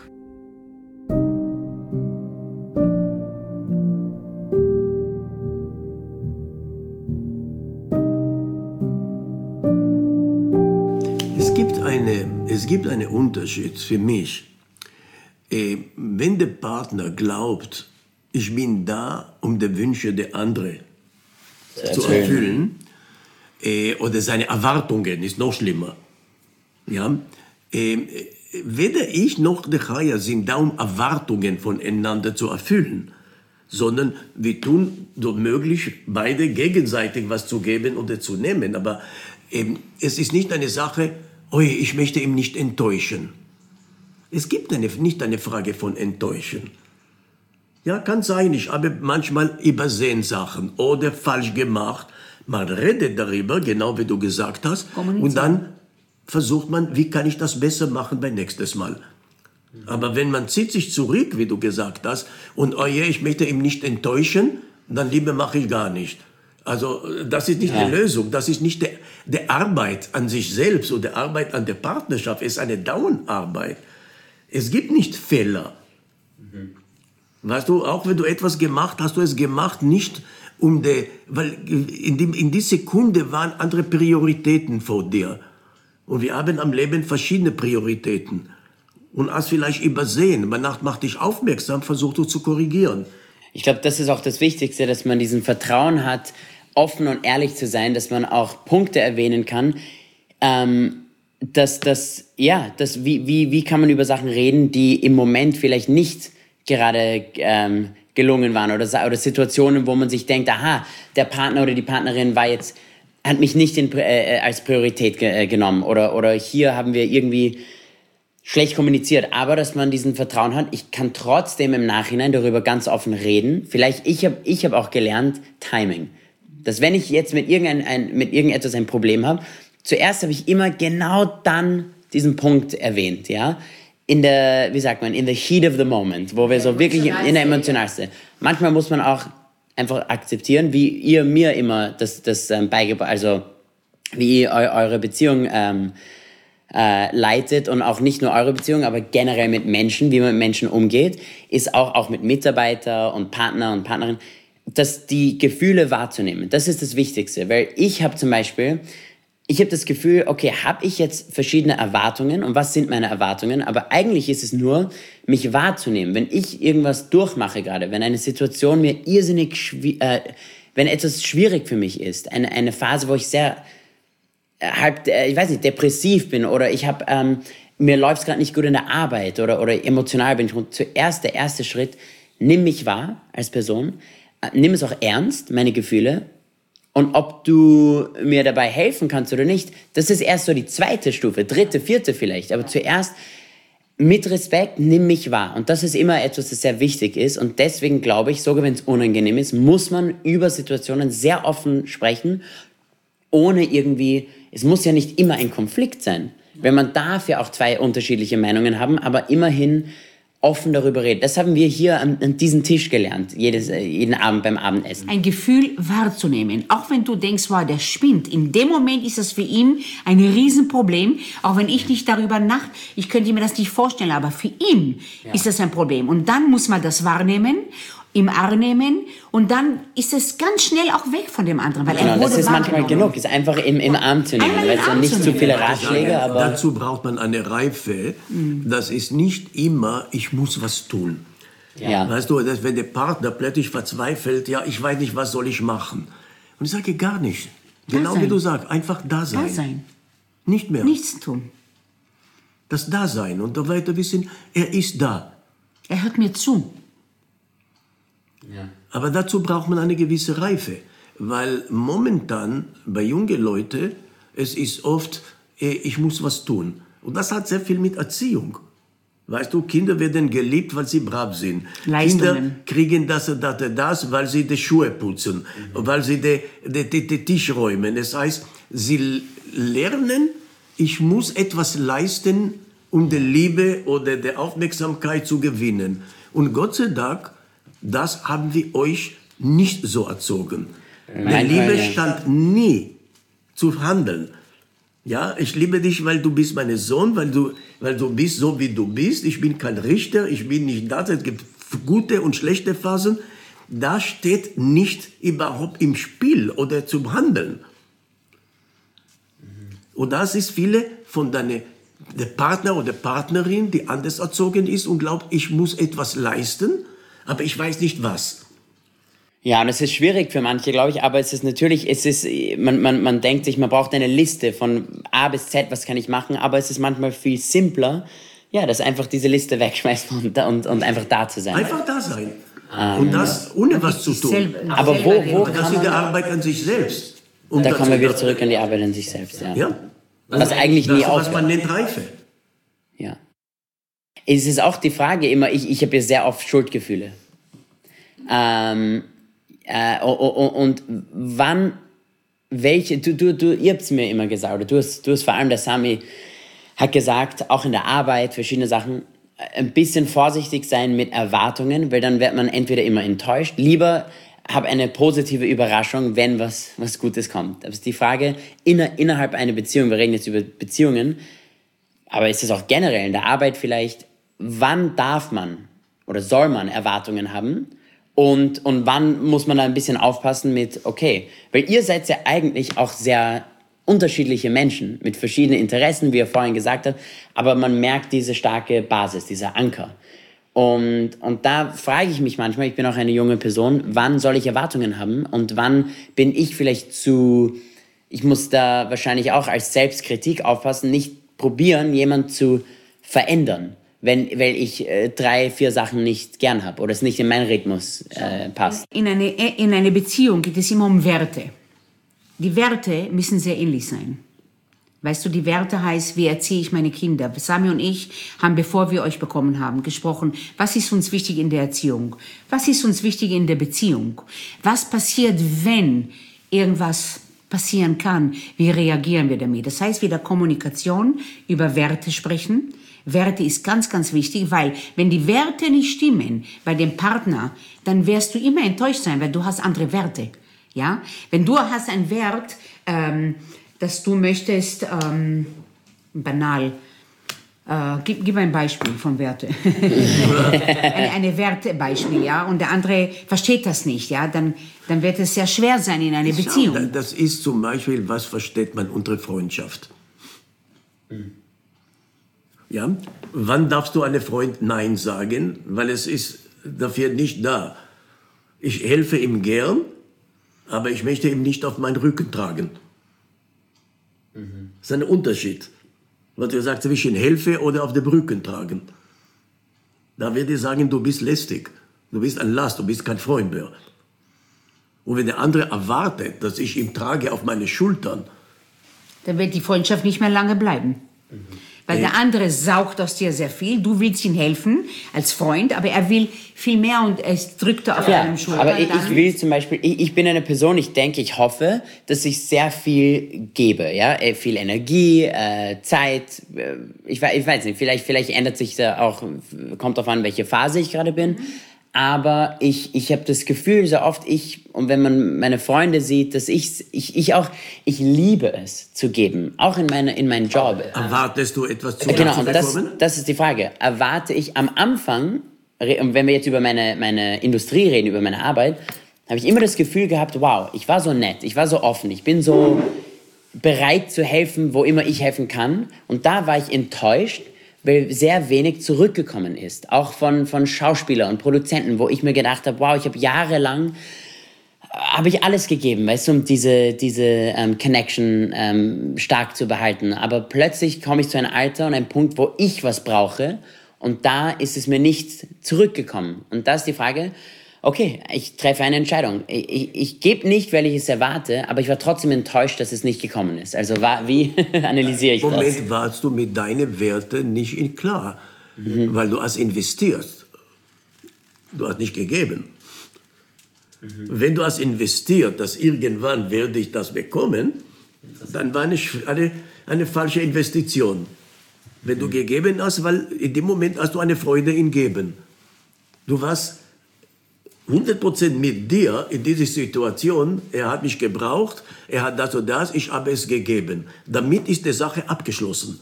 Es gibt eine, es gibt einen Unterschied für mich. Äh, wenn der Partner glaubt, ich bin da, um die Wünsche der anderen zu erfüllen, äh, oder seine Erwartungen, ist noch schlimmer. Ja? Äh, weder ich noch der Chaya sind da, um Erwartungen voneinander zu erfüllen, sondern wir tun so möglich, beide gegenseitig was zu geben oder zu nehmen. Aber ähm, es ist nicht eine Sache, oh, ich möchte ihn nicht enttäuschen. Es gibt eine, nicht eine Frage von enttäuschen. Ja, kann sein, ich habe manchmal übersehen Sachen oder falsch gemacht. Man redet darüber, genau wie du gesagt hast, und dann versucht man, wie kann ich das besser machen beim nächsten Mal. Aber wenn man zieht sich zurück, wie du gesagt hast, und oh je, ich möchte ihn nicht enttäuschen, dann lieber mache ich gar nicht. Also das ist nicht ja. die Lösung, das ist nicht die, die Arbeit an sich selbst oder die Arbeit an der Partnerschaft, es ist eine Dauernarbeit. Es gibt nicht Fehler. Mhm. Weißt du, auch wenn du etwas gemacht hast, du es gemacht nicht um die, weil in, dem, in die Sekunde waren andere Prioritäten vor dir. Und wir haben am Leben verschiedene Prioritäten. Und hast vielleicht übersehen, danach macht dich aufmerksam, versucht du zu korrigieren. Ich glaube, das ist auch das Wichtigste, dass man diesen Vertrauen hat, offen und ehrlich zu sein, dass man auch Punkte erwähnen kann, ähm, dass das, ja, das, wie, wie, wie kann man über Sachen reden, die im Moment vielleicht nicht gerade ähm, gelungen waren oder, oder Situationen, wo man sich denkt, aha, der Partner oder die Partnerin war jetzt, hat mich nicht in, äh, als Priorität ge- äh, genommen oder, oder hier haben wir irgendwie schlecht kommuniziert, aber dass man diesen Vertrauen hat, ich kann trotzdem im Nachhinein darüber ganz offen reden. Vielleicht, ich habe ich hab auch gelernt, Timing. Dass wenn ich jetzt mit, irgendein, ein, mit irgendetwas ein Problem habe, zuerst habe ich immer genau dann diesen Punkt erwähnt, ja. In der, wie sagt man, in the heat of the moment, wo wir so wirklich in der emotionalste. Manchmal muss man auch einfach akzeptieren, wie ihr mir immer das, das ähm, beigebracht, also wie ihr eu, eure Beziehung ähm, äh, leitet und auch nicht nur eure Beziehung, aber generell mit Menschen, wie man mit Menschen umgeht, ist auch, auch mit Mitarbeiter und Partner und Partnerin, dass die Gefühle wahrzunehmen. Das ist das Wichtigste, weil ich habe zum Beispiel, ich habe das Gefühl, okay, habe ich jetzt verschiedene Erwartungen und was sind meine Erwartungen? Aber eigentlich ist es nur, mich wahrzunehmen. Wenn ich irgendwas durchmache gerade, wenn eine Situation mir irrsinnig, schwi- äh, wenn etwas schwierig für mich ist, eine, eine Phase, wo ich sehr, äh, halb, äh, ich weiß nicht, depressiv bin oder ich habe, ähm, mir läuft es gerade nicht gut in der Arbeit oder, oder emotional bin ich. Und zuerst der erste Schritt, nimm mich wahr als Person, äh, nimm es auch ernst, meine Gefühle. Und ob du mir dabei helfen kannst oder nicht, das ist erst so die zweite Stufe, dritte, vierte vielleicht. Aber zuerst mit Respekt, nimm mich wahr. Und das ist immer etwas, das sehr wichtig ist. Und deswegen glaube ich, sogar wenn es unangenehm ist, muss man über Situationen sehr offen sprechen, ohne irgendwie, es muss ja nicht immer ein Konflikt sein. Wenn man darf ja auch zwei unterschiedliche Meinungen haben, aber immerhin offen darüber reden. Das haben wir hier an, an diesem Tisch gelernt, jedes, jeden Abend beim Abendessen. Ein Gefühl wahrzunehmen. Auch wenn du denkst, wow, der spinnt. In dem Moment ist das für ihn ein Riesenproblem. Auch wenn ich nicht darüber nach, ich könnte mir das nicht vorstellen, aber für ihn ja. ist das ein Problem. Und dann muss man das wahrnehmen, im Arm nehmen und dann ist es ganz schnell auch weg von dem anderen. Weil genau, er wurde das ist manchmal genug, ist einfach im, im Arm zu nehmen. Weil es sind nicht zu viele Ratschläge, aber... Dazu braucht man eine Reife. Das ist nicht immer, ich muss was tun. Ja. Weißt du, dass wenn der Partner plötzlich verzweifelt, ja, ich weiß nicht, was soll ich machen. Und ich sage gar nicht. Genau wie du sagst, einfach da sein. Da sein. Nicht mehr. Nichts tun. Das Dasein und da weiter wissen, er ist da. Er hört mir zu. Ja. Aber dazu braucht man eine gewisse Reife, weil momentan bei jungen Leuten, es ist oft, ich muss was tun. Und das hat sehr viel mit Erziehung. Weißt du, Kinder werden geliebt, weil sie brav sind. Leistungen. Kinder kriegen das und das, das, weil sie die Schuhe putzen, mhm. weil sie den die, die, die Tisch räumen. Das heißt, sie lernen, ich muss etwas leisten, um die Liebe oder die Aufmerksamkeit zu gewinnen. Und Gott sei Dank, das haben wir euch nicht so erzogen. Nein, die Liebe nein, stand nie zu handeln. Ja, ich liebe dich, weil du bist mein Sohn, weil du, weil du bist so, wie du bist. Ich bin kein Richter, ich bin nicht das. Es gibt gute und schlechte Phasen. Da steht nicht überhaupt im Spiel oder zum Handeln. Und das ist viele von deinen der Partner oder Partnerin, die anders erzogen ist und glaubt, ich muss etwas leisten, aber ich weiß nicht was. Ja, und es ist schwierig für manche, glaube ich, aber es ist natürlich, es ist, man, man, man denkt sich, man braucht eine Liste von A bis Z, was kann ich machen, aber es ist manchmal viel simpler, ja, das einfach diese Liste wegschmeißen und, und, und einfach da zu sein. Einfach da sein. Ähm, und das ohne was zu tun. Selber, aber wo, wo das kann ist die man, Arbeit an sich selbst. Um da kommen wir dazu- wieder zurück an die Arbeit an sich selbst, ja. Ja. Was eigentlich das, nie ist, was aufhört. man nennt Reife. Ja. Es ist auch die Frage immer, ich, ich habe ja sehr oft Schuldgefühle. Ähm, äh, o- o- und wann, welche, du, du, du, ihr habt es mir immer gesagt, oder du hast, du hast vor allem, der Sami hat gesagt, auch in der Arbeit, verschiedene Sachen, ein bisschen vorsichtig sein mit Erwartungen, weil dann wird man entweder immer enttäuscht, lieber habe eine positive Überraschung, wenn was, was Gutes kommt. Das ist die Frage, inner, innerhalb einer Beziehung, wir reden jetzt über Beziehungen, aber ist es auch generell in der Arbeit vielleicht, wann darf man, oder oder soll man Erwartungen haben? Und, und wann muss man da ein bisschen aufpassen mit, okay, weil ihr seid ja eigentlich auch sehr unterschiedliche Menschen mit verschiedenen Interessen, wie ihr vorhin gesagt habt, aber man merkt diese starke Basis, dieser Anker. Und, und da frage ich mich manchmal, ich bin auch eine junge Person, wann soll ich Erwartungen haben und wann bin ich vielleicht zu, ich muss da wahrscheinlich auch als Selbstkritik aufpassen, nicht probieren, jemanden zu verändern, wenn, weil ich äh, drei, vier Sachen nicht gern habe oder es nicht in meinen Rhythmus äh, passt. In eine, in eine Beziehung geht es immer um Werte. Die Werte müssen sehr ähnlich sein. Weißt du, die Werte heißt, wie erziehe ich meine Kinder? Sami und ich haben, bevor wir euch bekommen haben, gesprochen, was ist uns wichtig in der Erziehung? Was ist uns wichtig in der Beziehung? Was passiert, wenn irgendwas passieren kann? Wie reagieren wir damit? Das heißt, wieder Kommunikation, über Werte sprechen. Werte ist ganz, ganz wichtig, weil wenn die Werte nicht stimmen bei dem Partner, dann wirst du immer enttäuscht sein, weil du hast andere Werte. Ja? Wenn du hast einen Wert, ähm, dass du möchtest, ähm, banal, äh, gib, gib ein Beispiel von Werte. eine, eine Wertebeispiel, ja, und der andere versteht das nicht, ja, dann, dann wird es sehr schwer sein in einer Beziehung. Ja, das ist zum Beispiel, was versteht man unter Freundschaft? Ja, wann darfst du einem Freund Nein sagen, weil es ist dafür nicht da. Ich helfe ihm gern, aber ich möchte ihn nicht auf meinen Rücken tragen. Mhm. Das ist ein Unterschied. Was du sagst, zwischen Hilfe oder auf dem Rücken tragen. Da werde ich sagen, du bist lästig. Du bist ein Last, du bist kein Freund mehr. Und wenn der andere erwartet, dass ich ihn trage auf meine Schultern, dann wird die Freundschaft nicht mehr lange bleiben. Mhm. Weil der andere saugt aus dir sehr viel. Du willst ihm helfen als Freund, aber er will viel mehr und es drückt auf ja, deinem Schulter. Aber ich, ich will zum Beispiel, ich, ich bin eine Person, ich denke, ich hoffe, dass ich sehr viel gebe, ja, viel Energie, äh, Zeit. Äh, ich, ich weiß nicht, vielleicht, vielleicht ändert sich da auch, kommt drauf an, welche Phase ich gerade bin. Mhm. Aber ich, ich habe das Gefühl, so oft ich, und wenn man meine Freunde sieht, dass ich, ich, ich auch, ich liebe es zu geben, auch in, meine, in meinem Job. Erwartest du etwas zu Genau, und das, bekommen? das ist die Frage. Erwarte ich am Anfang, und wenn wir jetzt über meine, meine Industrie reden, über meine Arbeit, habe ich immer das Gefühl gehabt, wow, ich war so nett, ich war so offen, ich bin so bereit zu helfen, wo immer ich helfen kann. Und da war ich enttäuscht, weil sehr wenig zurückgekommen ist, auch von, von Schauspielern und Produzenten, wo ich mir gedacht habe, wow, ich habe jahrelang, habe ich alles gegeben, weißt du, um diese, diese ähm, Connection ähm, stark zu behalten. Aber plötzlich komme ich zu einem Alter und einem Punkt, wo ich was brauche und da ist es mir nicht zurückgekommen. Und da ist die Frage, okay, ich treffe eine Entscheidung. Ich, ich, ich gebe nicht, weil ich es erwarte, aber ich war trotzdem enttäuscht, dass es nicht gekommen ist. Also war, wie analysiere ich das? Moment, warst du mit deinen Werten nicht in klar, mhm. weil du hast investiert. Du hast nicht gegeben. Mhm. Wenn du hast investiert, dass irgendwann werde ich das bekommen, dann war eine, eine, eine falsche Investition. Wenn du mhm. gegeben hast, weil in dem Moment hast du eine Freude im Geben. Du warst hundert Prozent mit dir in dieser Situation, er hat mich gebraucht, er hat das und das, ich habe es gegeben. Damit ist die Sache abgeschlossen.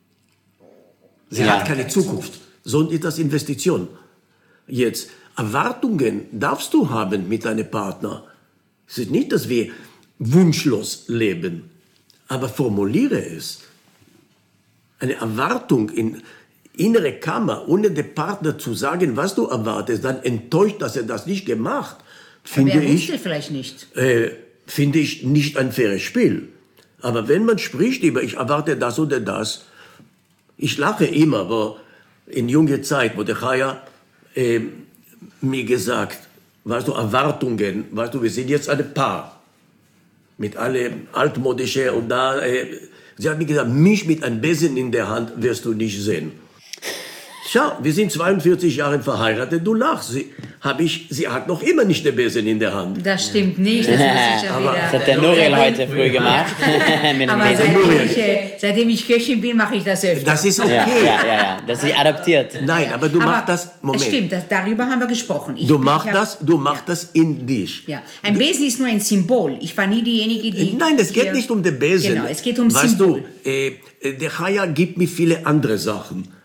Sie ja. hat keine Zukunft, sondern ist das Investition. Jetzt, Erwartungen darfst du haben mit deinem Partner. Es ist nicht, dass wir wunschlos leben, aber formuliere es. Eine Erwartung in innere Kammer, ohne dem Partner zu sagen, was du erwartest, dann enttäuscht, dass er das nicht gemacht, finde aber er ich, wusste vielleicht nicht. Äh, finde ich nicht ein faires Spiel. Aber wenn man spricht über, ich erwarte das oder das, ich lache immer, aber in junger Zeit, wo der Chaya äh, mir gesagt, weißt du, Erwartungen, weißt du, wir sind jetzt ein Paar, mit allem altmodischen und da, äh, sie hat mir gesagt, mich mit einem Besen in der Hand wirst du nicht sehen. Schau, wir sind zweiundvierzig Jahre verheiratet, du lachst. Sie, hab ich, sie hat noch immer nicht den Besen in der Hand. Das stimmt nicht, das muss ich ja wieder. Das hat der Nuriel heute früh gemacht. Mit aber seitdem ich, seitdem ich Köchin bin, mache ich das öfter. Das ist okay. Ja, ja, ja, ja. Das ist adaptiert. Nein, aber du aber machst das, Moment. Stimmt, das, darüber haben wir gesprochen. Ich, du machst hab, das, du machst ja. das in dich. Ja. Ein Besen ist nur ein Symbol. Ich war nie diejenige, die... Nein, es geht nicht um den Besen. Genau, es geht um weißt Symbol. Du, äh, der Chaya gibt mir viele andere Sachen.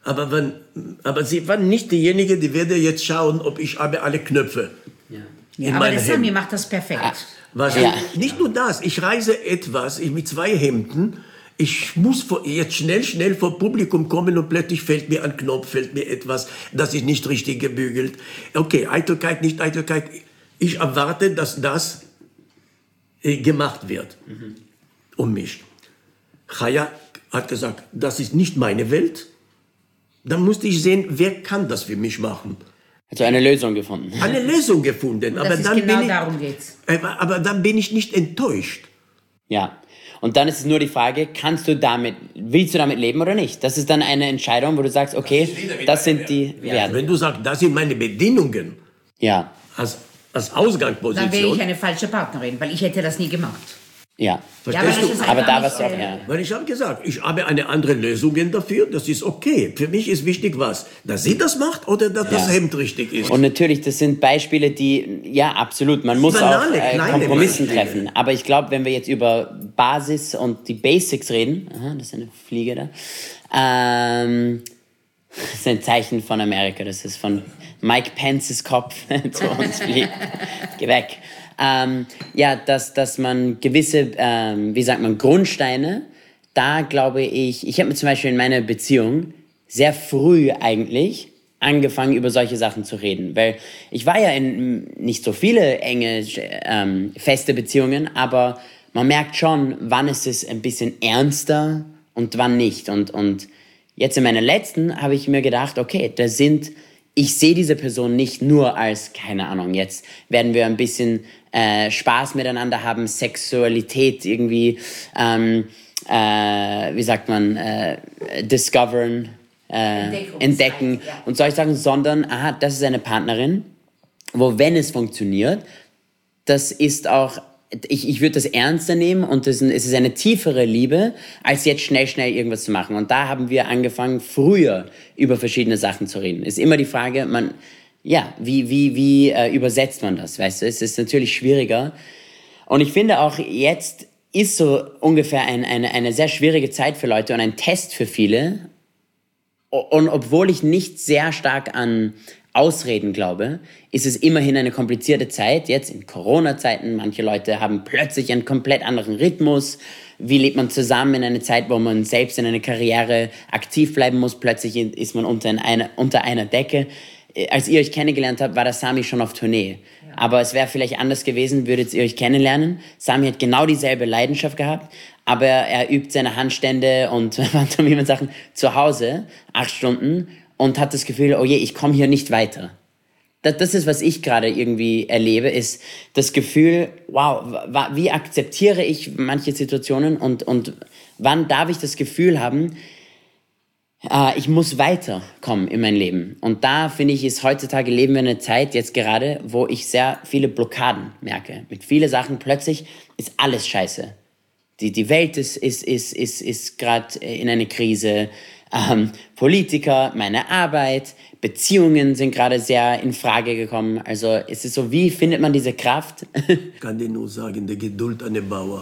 Aber, wenn, aber sie waren nicht diejenige, die werde jetzt schauen, ob ich habe alle Knöpfe Ja, in aber meinem der Sami Hemd. macht das perfekt. Was Ja. ich, nicht nur das, ich reise etwas ich, mit zwei Hemden. Ich muss vor, jetzt schnell, schnell vor Publikum kommen und plötzlich fällt mir ein Knopf, fällt mir etwas, das ist nicht richtig gebügelt. Okay, Eitelkeit, nicht Eitelkeit. Ich erwarte, dass das äh, gemacht wird mhm. um mich. Chaya hat gesagt, das ist nicht meine Welt. Dann musste ich sehen, wer kann das für mich machen. Also eine Lösung gefunden. Eine Lösung gefunden. Das aber ist dann genau bin ich, darum geht's. aber, aber dann bin ich nicht enttäuscht. Ja. Und dann ist es nur die Frage, kannst du damit, willst du damit leben oder nicht? Das ist dann eine Entscheidung, wo du sagst, okay, das sind die Werte. Wenn du sagst, das sind meine Bedingungen Ja, als, als Dann wäre ich Ausgangsposition, eine falsche Partnerin, weil ich hätte das nie gemacht. ja. Ja, verstehst aber du? das ist Aber da einfach warst du auch, nicht, ja. Weil ich habe gesagt, ich habe eine andere Lösung dafür, das ist okay. Für mich ist wichtig was, dass sie das macht oder dass das Ja. Hemd richtig ist. Und natürlich, das sind Beispiele, die, ja, absolut, man muss Banale, auch äh, kleine Kompromissen Beispiele. treffen. Aber ich glaube, wenn wir jetzt über Basis und die Basics reden, aha, das ist eine Fliege da, ähm, das ist ein Zeichen von Amerika, das ist von Mike Pences Kopf zu uns fliegt. Geh weg. Ähm, ja, dass, dass man gewisse, ähm, wie sagt man, Grundsteine, da glaube ich, ich habe mir zum Beispiel in meiner Beziehung sehr früh eigentlich angefangen, über solche Sachen zu reden. Weil ich war ja in nicht so viele enge, ähm, feste Beziehungen, aber man merkt schon, wann ist es ein bisschen ernster und wann nicht. Und, und jetzt in meiner letzten habe ich mir gedacht, okay, da sind, ich sehe diese Person nicht nur als, keine Ahnung, jetzt werden wir ein bisschen äh, Spaß miteinander haben, Sexualität irgendwie, ähm, äh, wie sagt man, äh, discoveren, äh, entdecken ja. und solche Sachen, sondern, aha, das ist eine Partnerin, wo, wenn es funktioniert, das ist auch, ich, ich würde das ernster nehmen und das, es ist eine tiefere Liebe, als jetzt schnell, schnell irgendwas zu machen. Und da haben wir angefangen, früher über verschiedene Sachen zu reden. Ist immer die Frage, man, ja, wie, wie, wie äh, übersetzt man das, weißt du? Es ist natürlich schwieriger. Und ich finde auch, jetzt ist so ungefähr ein, eine, eine sehr schwierige Zeit für Leute und ein Test für viele. Und obwohl ich nicht sehr stark an Ausreden glaube, ist es immerhin eine komplizierte Zeit. Jetzt in Corona-Zeiten, manche Leute haben plötzlich einen komplett anderen Rhythmus. Wie lebt man zusammen in einer Zeit, wo man selbst in einer Karriere aktiv bleiben muss? Plötzlich ist man unter einer, unter einer Decke. Als ihr euch kennengelernt habt, war der Sami schon auf Tournee. Ja. Aber es wäre vielleicht anders gewesen, würdet ihr euch kennenlernen. Sami hat genau dieselbe Leidenschaft gehabt, aber er übt seine Handstände und wie man sagt, zu Hause, acht Stunden, und hat das Gefühl, oh je, ich komme hier nicht weiter. Das, das ist, was ich gerade irgendwie erlebe, ist das Gefühl, wow, wie akzeptiere ich manche Situationen und, und wann darf ich das Gefühl haben, äh, ich muss weiterkommen in mein Leben. Und da, finde ich, ist heutzutage leben wir in einer Zeit jetzt gerade, wo ich sehr viele Blockaden merke. Mit vielen Sachen plötzlich ist alles scheiße. Die, die Welt ist, ist, ist, ist, ist gerade in einer Krise. Ähm, Politiker, meine Arbeit, Beziehungen sind gerade sehr in Frage gekommen. Also es ist so, wie findet man diese Kraft? Ich kann dir nur sagen, die Geduld eines Bauer.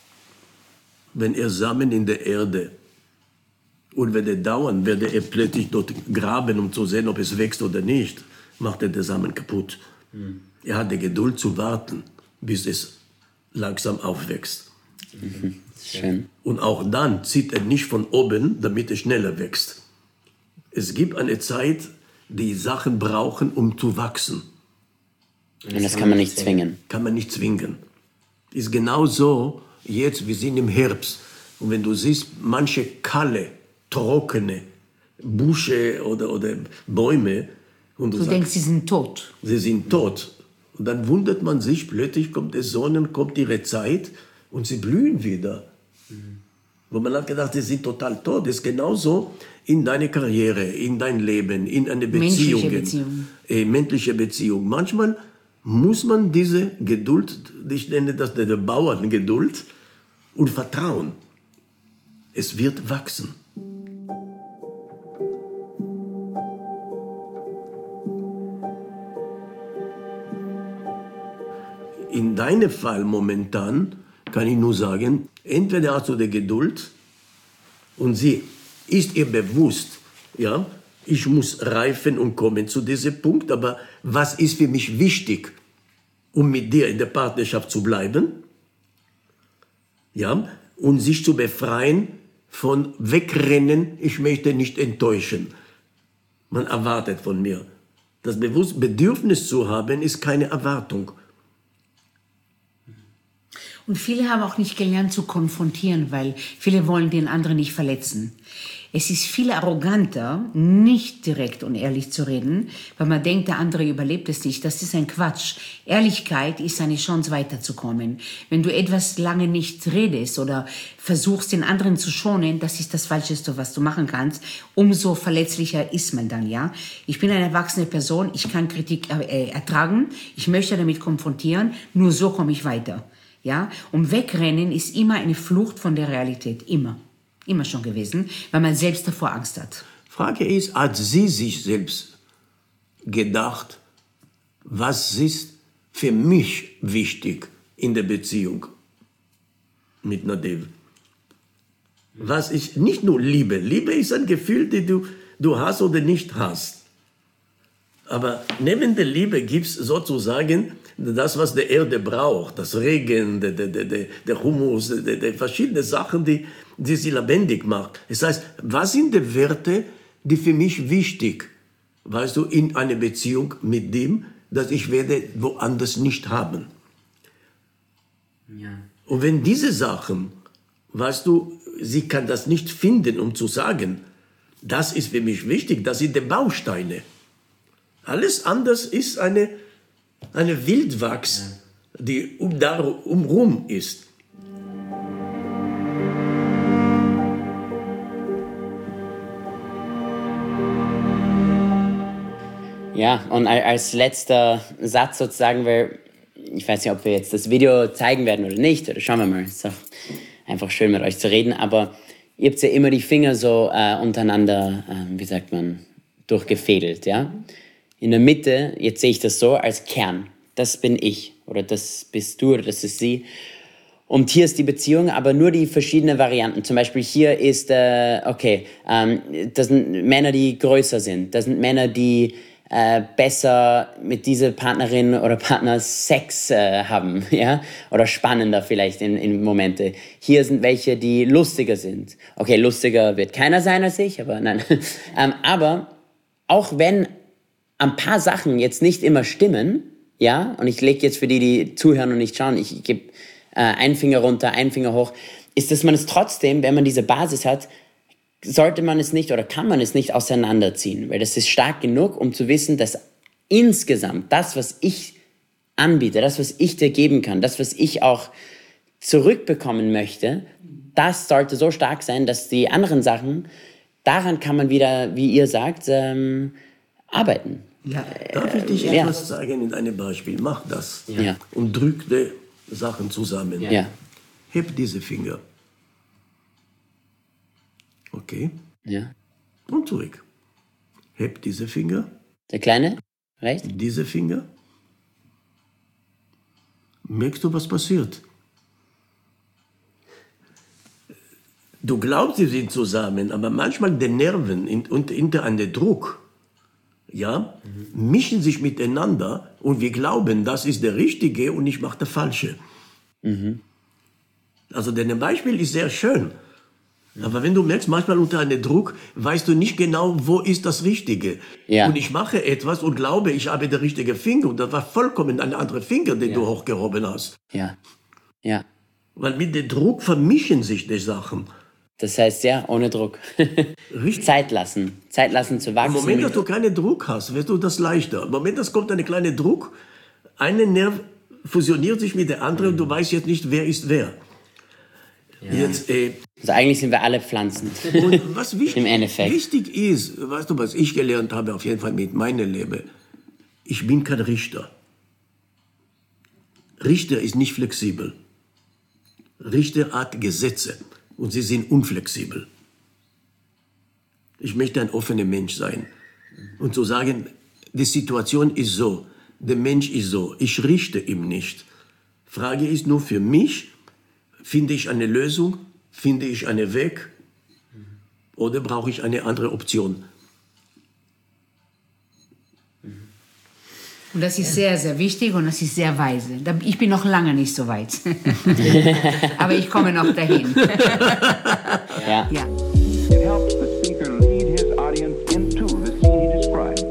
Wenn er Samen in der Erde und wenn er dauern, werde er plötzlich dort graben, um zu sehen, ob es wächst oder nicht, macht er den Samen kaputt. Mhm. Er hat die Geduld zu warten, bis es langsam aufwächst. Mhm. Schön. Und auch dann zieht er nicht von oben, damit es schneller wächst. Es gibt eine Zeit, die Sachen brauchen, um zu wachsen. Und das kann man nicht zwingen. Kann man nicht zwingen. Ist genau so, jetzt, wir sind im Herbst. Und wenn du siehst, manche kahle, trockene Büsche oder, oder Bäume. Und du Du sagst, denkst, sie sind tot. sie sind tot. Und dann wundert man sich, plötzlich kommt die Sonne, kommt ihre Zeit und sie blühen wieder. Mhm. Wo man hat gedacht, sie sind total tot. Das ist genauso in deiner Karriere, in dein Leben, in eine Beziehung. Menschliche Beziehung. Äh, menschliche Beziehung. Manchmal muss man diese Geduld, ich nenne das der Bauerngeduld, und Vertrauen. Es wird wachsen. In deinem Fall momentan kann ich nur sagen, entweder hast du die Geduld und sie ist ihr bewusst, Ja, ich muss reifen und kommen zu diesem Punkt, aber was ist für mich wichtig, um mit dir in der Partnerschaft zu bleiben? Ja, und sich zu befreien von Wegrennen, ich möchte nicht enttäuschen. Man erwartet von mir. Das Bewusst- Bedürfnis zu haben, ist keine Erwartung. Und viele haben auch nicht gelernt zu konfrontieren, weil viele wollen den anderen nicht verletzen. Es ist viel arroganter, nicht direkt und ehrlich zu reden, weil man denkt, der andere überlebt es nicht. Das ist ein Quatsch. Ehrlichkeit ist eine Chance, weiterzukommen. Wenn du etwas lange nicht redest oder versuchst, den anderen zu schonen, das ist das Falscheste, was du machen kannst. Umso verletzlicher ist man dann, ja. Ich bin eine erwachsene Person, ich kann Kritik äh, ertragen, ich möchte damit konfrontieren, nur so komme ich weiter. Ja, und wegrennen ist immer eine Flucht von der Realität, immer, immer schon gewesen, weil man selbst davor Angst hat. Frage ist, hat sie sich selbst gedacht, was ist für mich wichtig in der Beziehung mit Nadev? Was ist nicht nur Liebe, Liebe ist ein Gefühl, das du, du hast oder nicht hast. Aber neben der Liebe gibt es sozusagen das, was die Erde braucht, das Regen, der, der, der, der Humus, der, der verschiedene Sachen, die, die sie lebendig macht. Das heißt, was sind die Werte, die für mich wichtig, weißt du, in einer Beziehung mit dem, dass ich werde woanders nicht haben. Ja. Und wenn diese Sachen, weißt du, sie kann das nicht finden, um zu sagen, das ist für mich wichtig, das sind die Bausteine. Alles anders ist eine, eine Wildwachs, die um darum rum ist. Ja, und als letzter Satz sozusagen, weil ich weiß nicht, ob wir jetzt das Video zeigen werden oder nicht, oder schauen wir mal. Es ist auch einfach schön, mit euch zu reden, aber ihr habt ja immer die Finger so äh, untereinander, äh, wie sagt man, durchgefädelt, ja? In der Mitte, jetzt sehe ich das so, als Kern. Das bin ich, oder das bist du, oder das ist sie. Und hier ist die Beziehung, aber nur die verschiedenen Varianten. Zum Beispiel hier ist, äh, okay, ähm, das sind Männer, die größer sind. Das sind Männer, die äh, besser mit dieser Partnerin oder Partner Sex äh, haben, ja, oder spannender vielleicht in, in Momente. Hier sind welche, die lustiger sind. Okay, lustiger wird keiner sein als ich, aber nein. ähm, aber auch wenn ein paar Sachen jetzt nicht immer stimmen, ja, und ich lege jetzt für die, die zuhören und nicht schauen, ich gebe äh, einen Finger runter, einen Finger hoch, ist, dass man es trotzdem, wenn man diese Basis hat, sollte man es nicht oder kann man es nicht auseinanderziehen, weil das ist stark genug, um zu wissen, dass insgesamt das, was ich anbiete, das, was ich dir geben kann, das, was ich auch zurückbekommen möchte, das sollte so stark sein, dass die anderen Sachen, daran kann man wieder, wie ihr sagt, ähm, arbeiten. Ja. Darf ich dich ja. etwas zeigen in einem Beispiel? Mach das. Ja. Und drück die Sachen zusammen. Ja. Heb diese Finger. Okay. Ja. Und zurück. Heb diese Finger. Der Kleine? Rechts? Diese Finger. Merkst du, was passiert? Du glaubst, sie sind zusammen, aber manchmal die Nerven und hinter einem Druck, ja, mhm. mischen sich miteinander und wir glauben, das ist der Richtige und ich mache der Falsche. Mhm. Also dein Beispiel ist sehr schön. Aber wenn du merkst, manchmal unter einem Druck, weißt du nicht genau, wo ist das Richtige. Ja. Und ich mache etwas und glaube, ich habe den richtigen Finger. Und das war vollkommen ein anderer Finger, den ja. du hochgehoben hast. Ja. Ja. Weil mit dem Druck vermischen sich die Sachen. Das heißt, ja, ohne Druck. Richtig. Zeit lassen. Zeit lassen zu wachsen. Im Moment, dass du keinen Druck hast, wirst du das leichter. Im Moment, dass kommt ein kleiner Druck, ein Nerv fusioniert sich mit der anderen und du weißt jetzt nicht, wer ist wer. Ja. Jetzt, äh, also eigentlich sind wir alle Pflanzen. Und was wichtig, Im Endeffekt. wichtig ist, weißt du, was ich gelernt habe, auf jeden Fall mit meinem Leben, ich bin kein Richter. Richter ist nicht flexibel. Richter hat Gesetze und sie sind unflexibel. Ich möchte ein offener Mensch sein und zu sagen, die Situation ist so, der Mensch ist so, ich richte ihm nicht. Frage ist nur für mich, finde ich eine Lösung, finde ich einen Weg oder brauche ich eine andere Option? Und das ist sehr, sehr wichtig und das ist sehr weise. Da- Ich bin noch lange nicht so weit. Aber ich komme noch dahin. Ja. Ja. It helps the speaker lead his audience into the scene he describes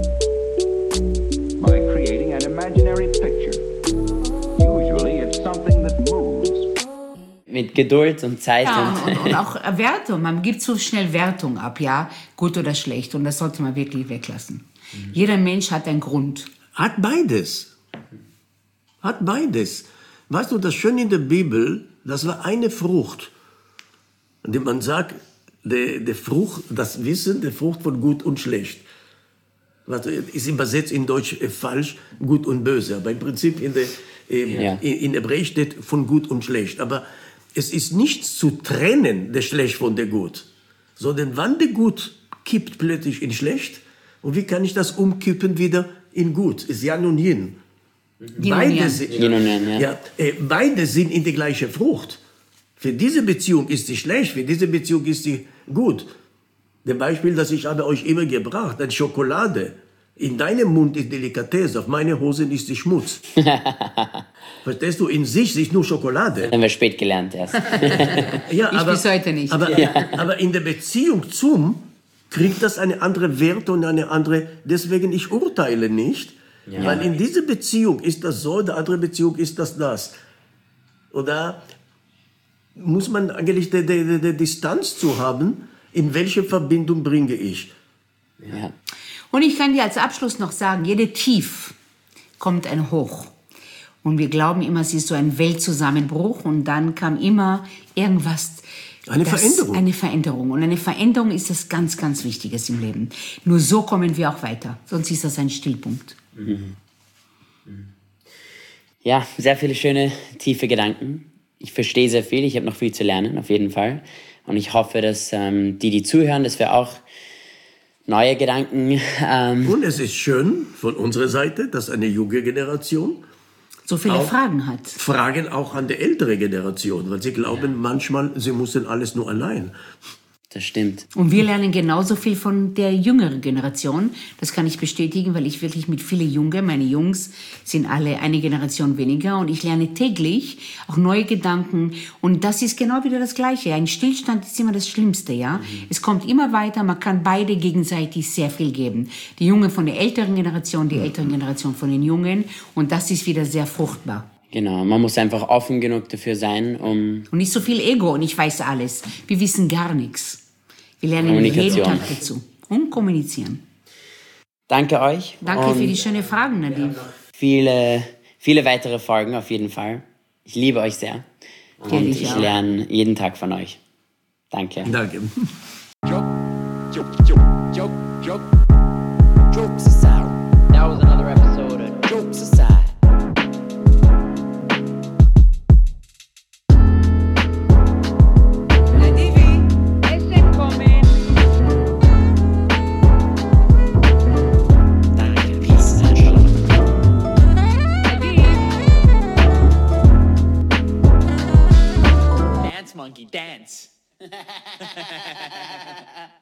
by creating an imaginary picture. Usually it's something that moves. Mit Geduld und Zeit Ja, und, und, und auch Wertung. Man gibt so schnell Wertung ab, ja, gut oder schlecht. Und das sollte man wirklich weglassen. Jeder Mensch hat einen Grund. Hat beides. Hat beides. Weißt du, das Schöne in der Bibel, das war eine Frucht. Und man sagt, der, der Frucht, das Wissen, der Frucht von gut und schlecht. Was ist übersetzt in Deutsch äh, falsch, gut und böse. Aber im Prinzip in der äh, Ja. in, in Hebräisch steht von gut und schlecht. Aber es ist nichts zu trennen, der schlecht von der gut. Sondern wann der gut kippt plötzlich in schlecht, und wie kann ich das umkippen wieder in gut? Ist Yang und Yin. Yin und Beide Yang. sind, Yin und Yang, ja. ja, äh, beide sind in die gleiche Frucht. Für diese Beziehung ist sie schlecht, für diese Beziehung ist sie gut. Das Beispiel, das ich habe euch immer gebracht, eine Schokolade. In deinem Mund ist Delikatesse, auf meine Hosen ist sie Schmutz. Verstehst du? In sich ist nur Schokolade. haben wir spät gelernt erst. Ja, Ich bis heute nicht. Aber, aber in der Beziehung zum kriegt das eine andere Werte und eine andere. Deswegen ich urteile nicht, weil in dieser Beziehung ist das so, in der anderen Beziehung ist das das. Oder muss man eigentlich die, die, die, die Distanz zu haben, in welche Verbindung bringe ich? Ja. Und ich kann dir als Abschluss noch sagen, jede Tief kommt ein Hoch. Und wir glauben immer, es ist so ein Weltzusammenbruch und dann kam immer irgendwas. Eine Veränderung. Eine Veränderung. Und eine Veränderung ist das ganz, ganz Wichtiges im Leben. Nur so kommen wir auch weiter. Sonst ist das ein Stillpunkt. Ja, sehr viele schöne, tiefe Gedanken. Ich verstehe sehr viel, ich habe noch viel zu lernen, auf jeden Fall. Und ich hoffe, dass ähm, die, die zuhören, dass wir auch neue Gedanken... Ähm, Und es ist schön von unserer Seite, dass eine junge Generation So viele Auch- Fragen hat. Fragen auch an die ältere Generation, weil sie glauben manchmal, sie müssen alles nur allein. das stimmt. Und wir lernen genauso viel von der jüngeren Generation. Das kann ich bestätigen, weil ich wirklich mit vielen Jungen, meine Jungs sind alle eine Generation weniger und ich lerne täglich auch neue Gedanken. Und das ist genau wieder das Gleiche. Ein Stillstand ist immer das Schlimmste, ja. Mhm. Es kommt immer weiter, man kann beide gegenseitig sehr viel geben. Die Jungen von der älteren Generation, die älteren Generation von den Jungen. Und das ist wieder sehr fruchtbar. Genau, man muss einfach offen genug dafür sein, um... Und nicht so viel Ego und ich weiß alles. Wir wissen gar nichts. Wir lernen jeden Kommunikation. Tag dazu. Und kommunizieren. Danke euch. Danke und für die schönen Fragen, Nadine. viele, viele weitere Folgen auf jeden Fall. Ich liebe euch sehr. Und Kenn ich ich auch. lerne jeden Tag von euch. Danke. Danke. Joke, joke, joke, joke, joke. Jokes aside. That was another episode of Jokes aside. Danke. Peace and shalom. Dance, monkey, dance.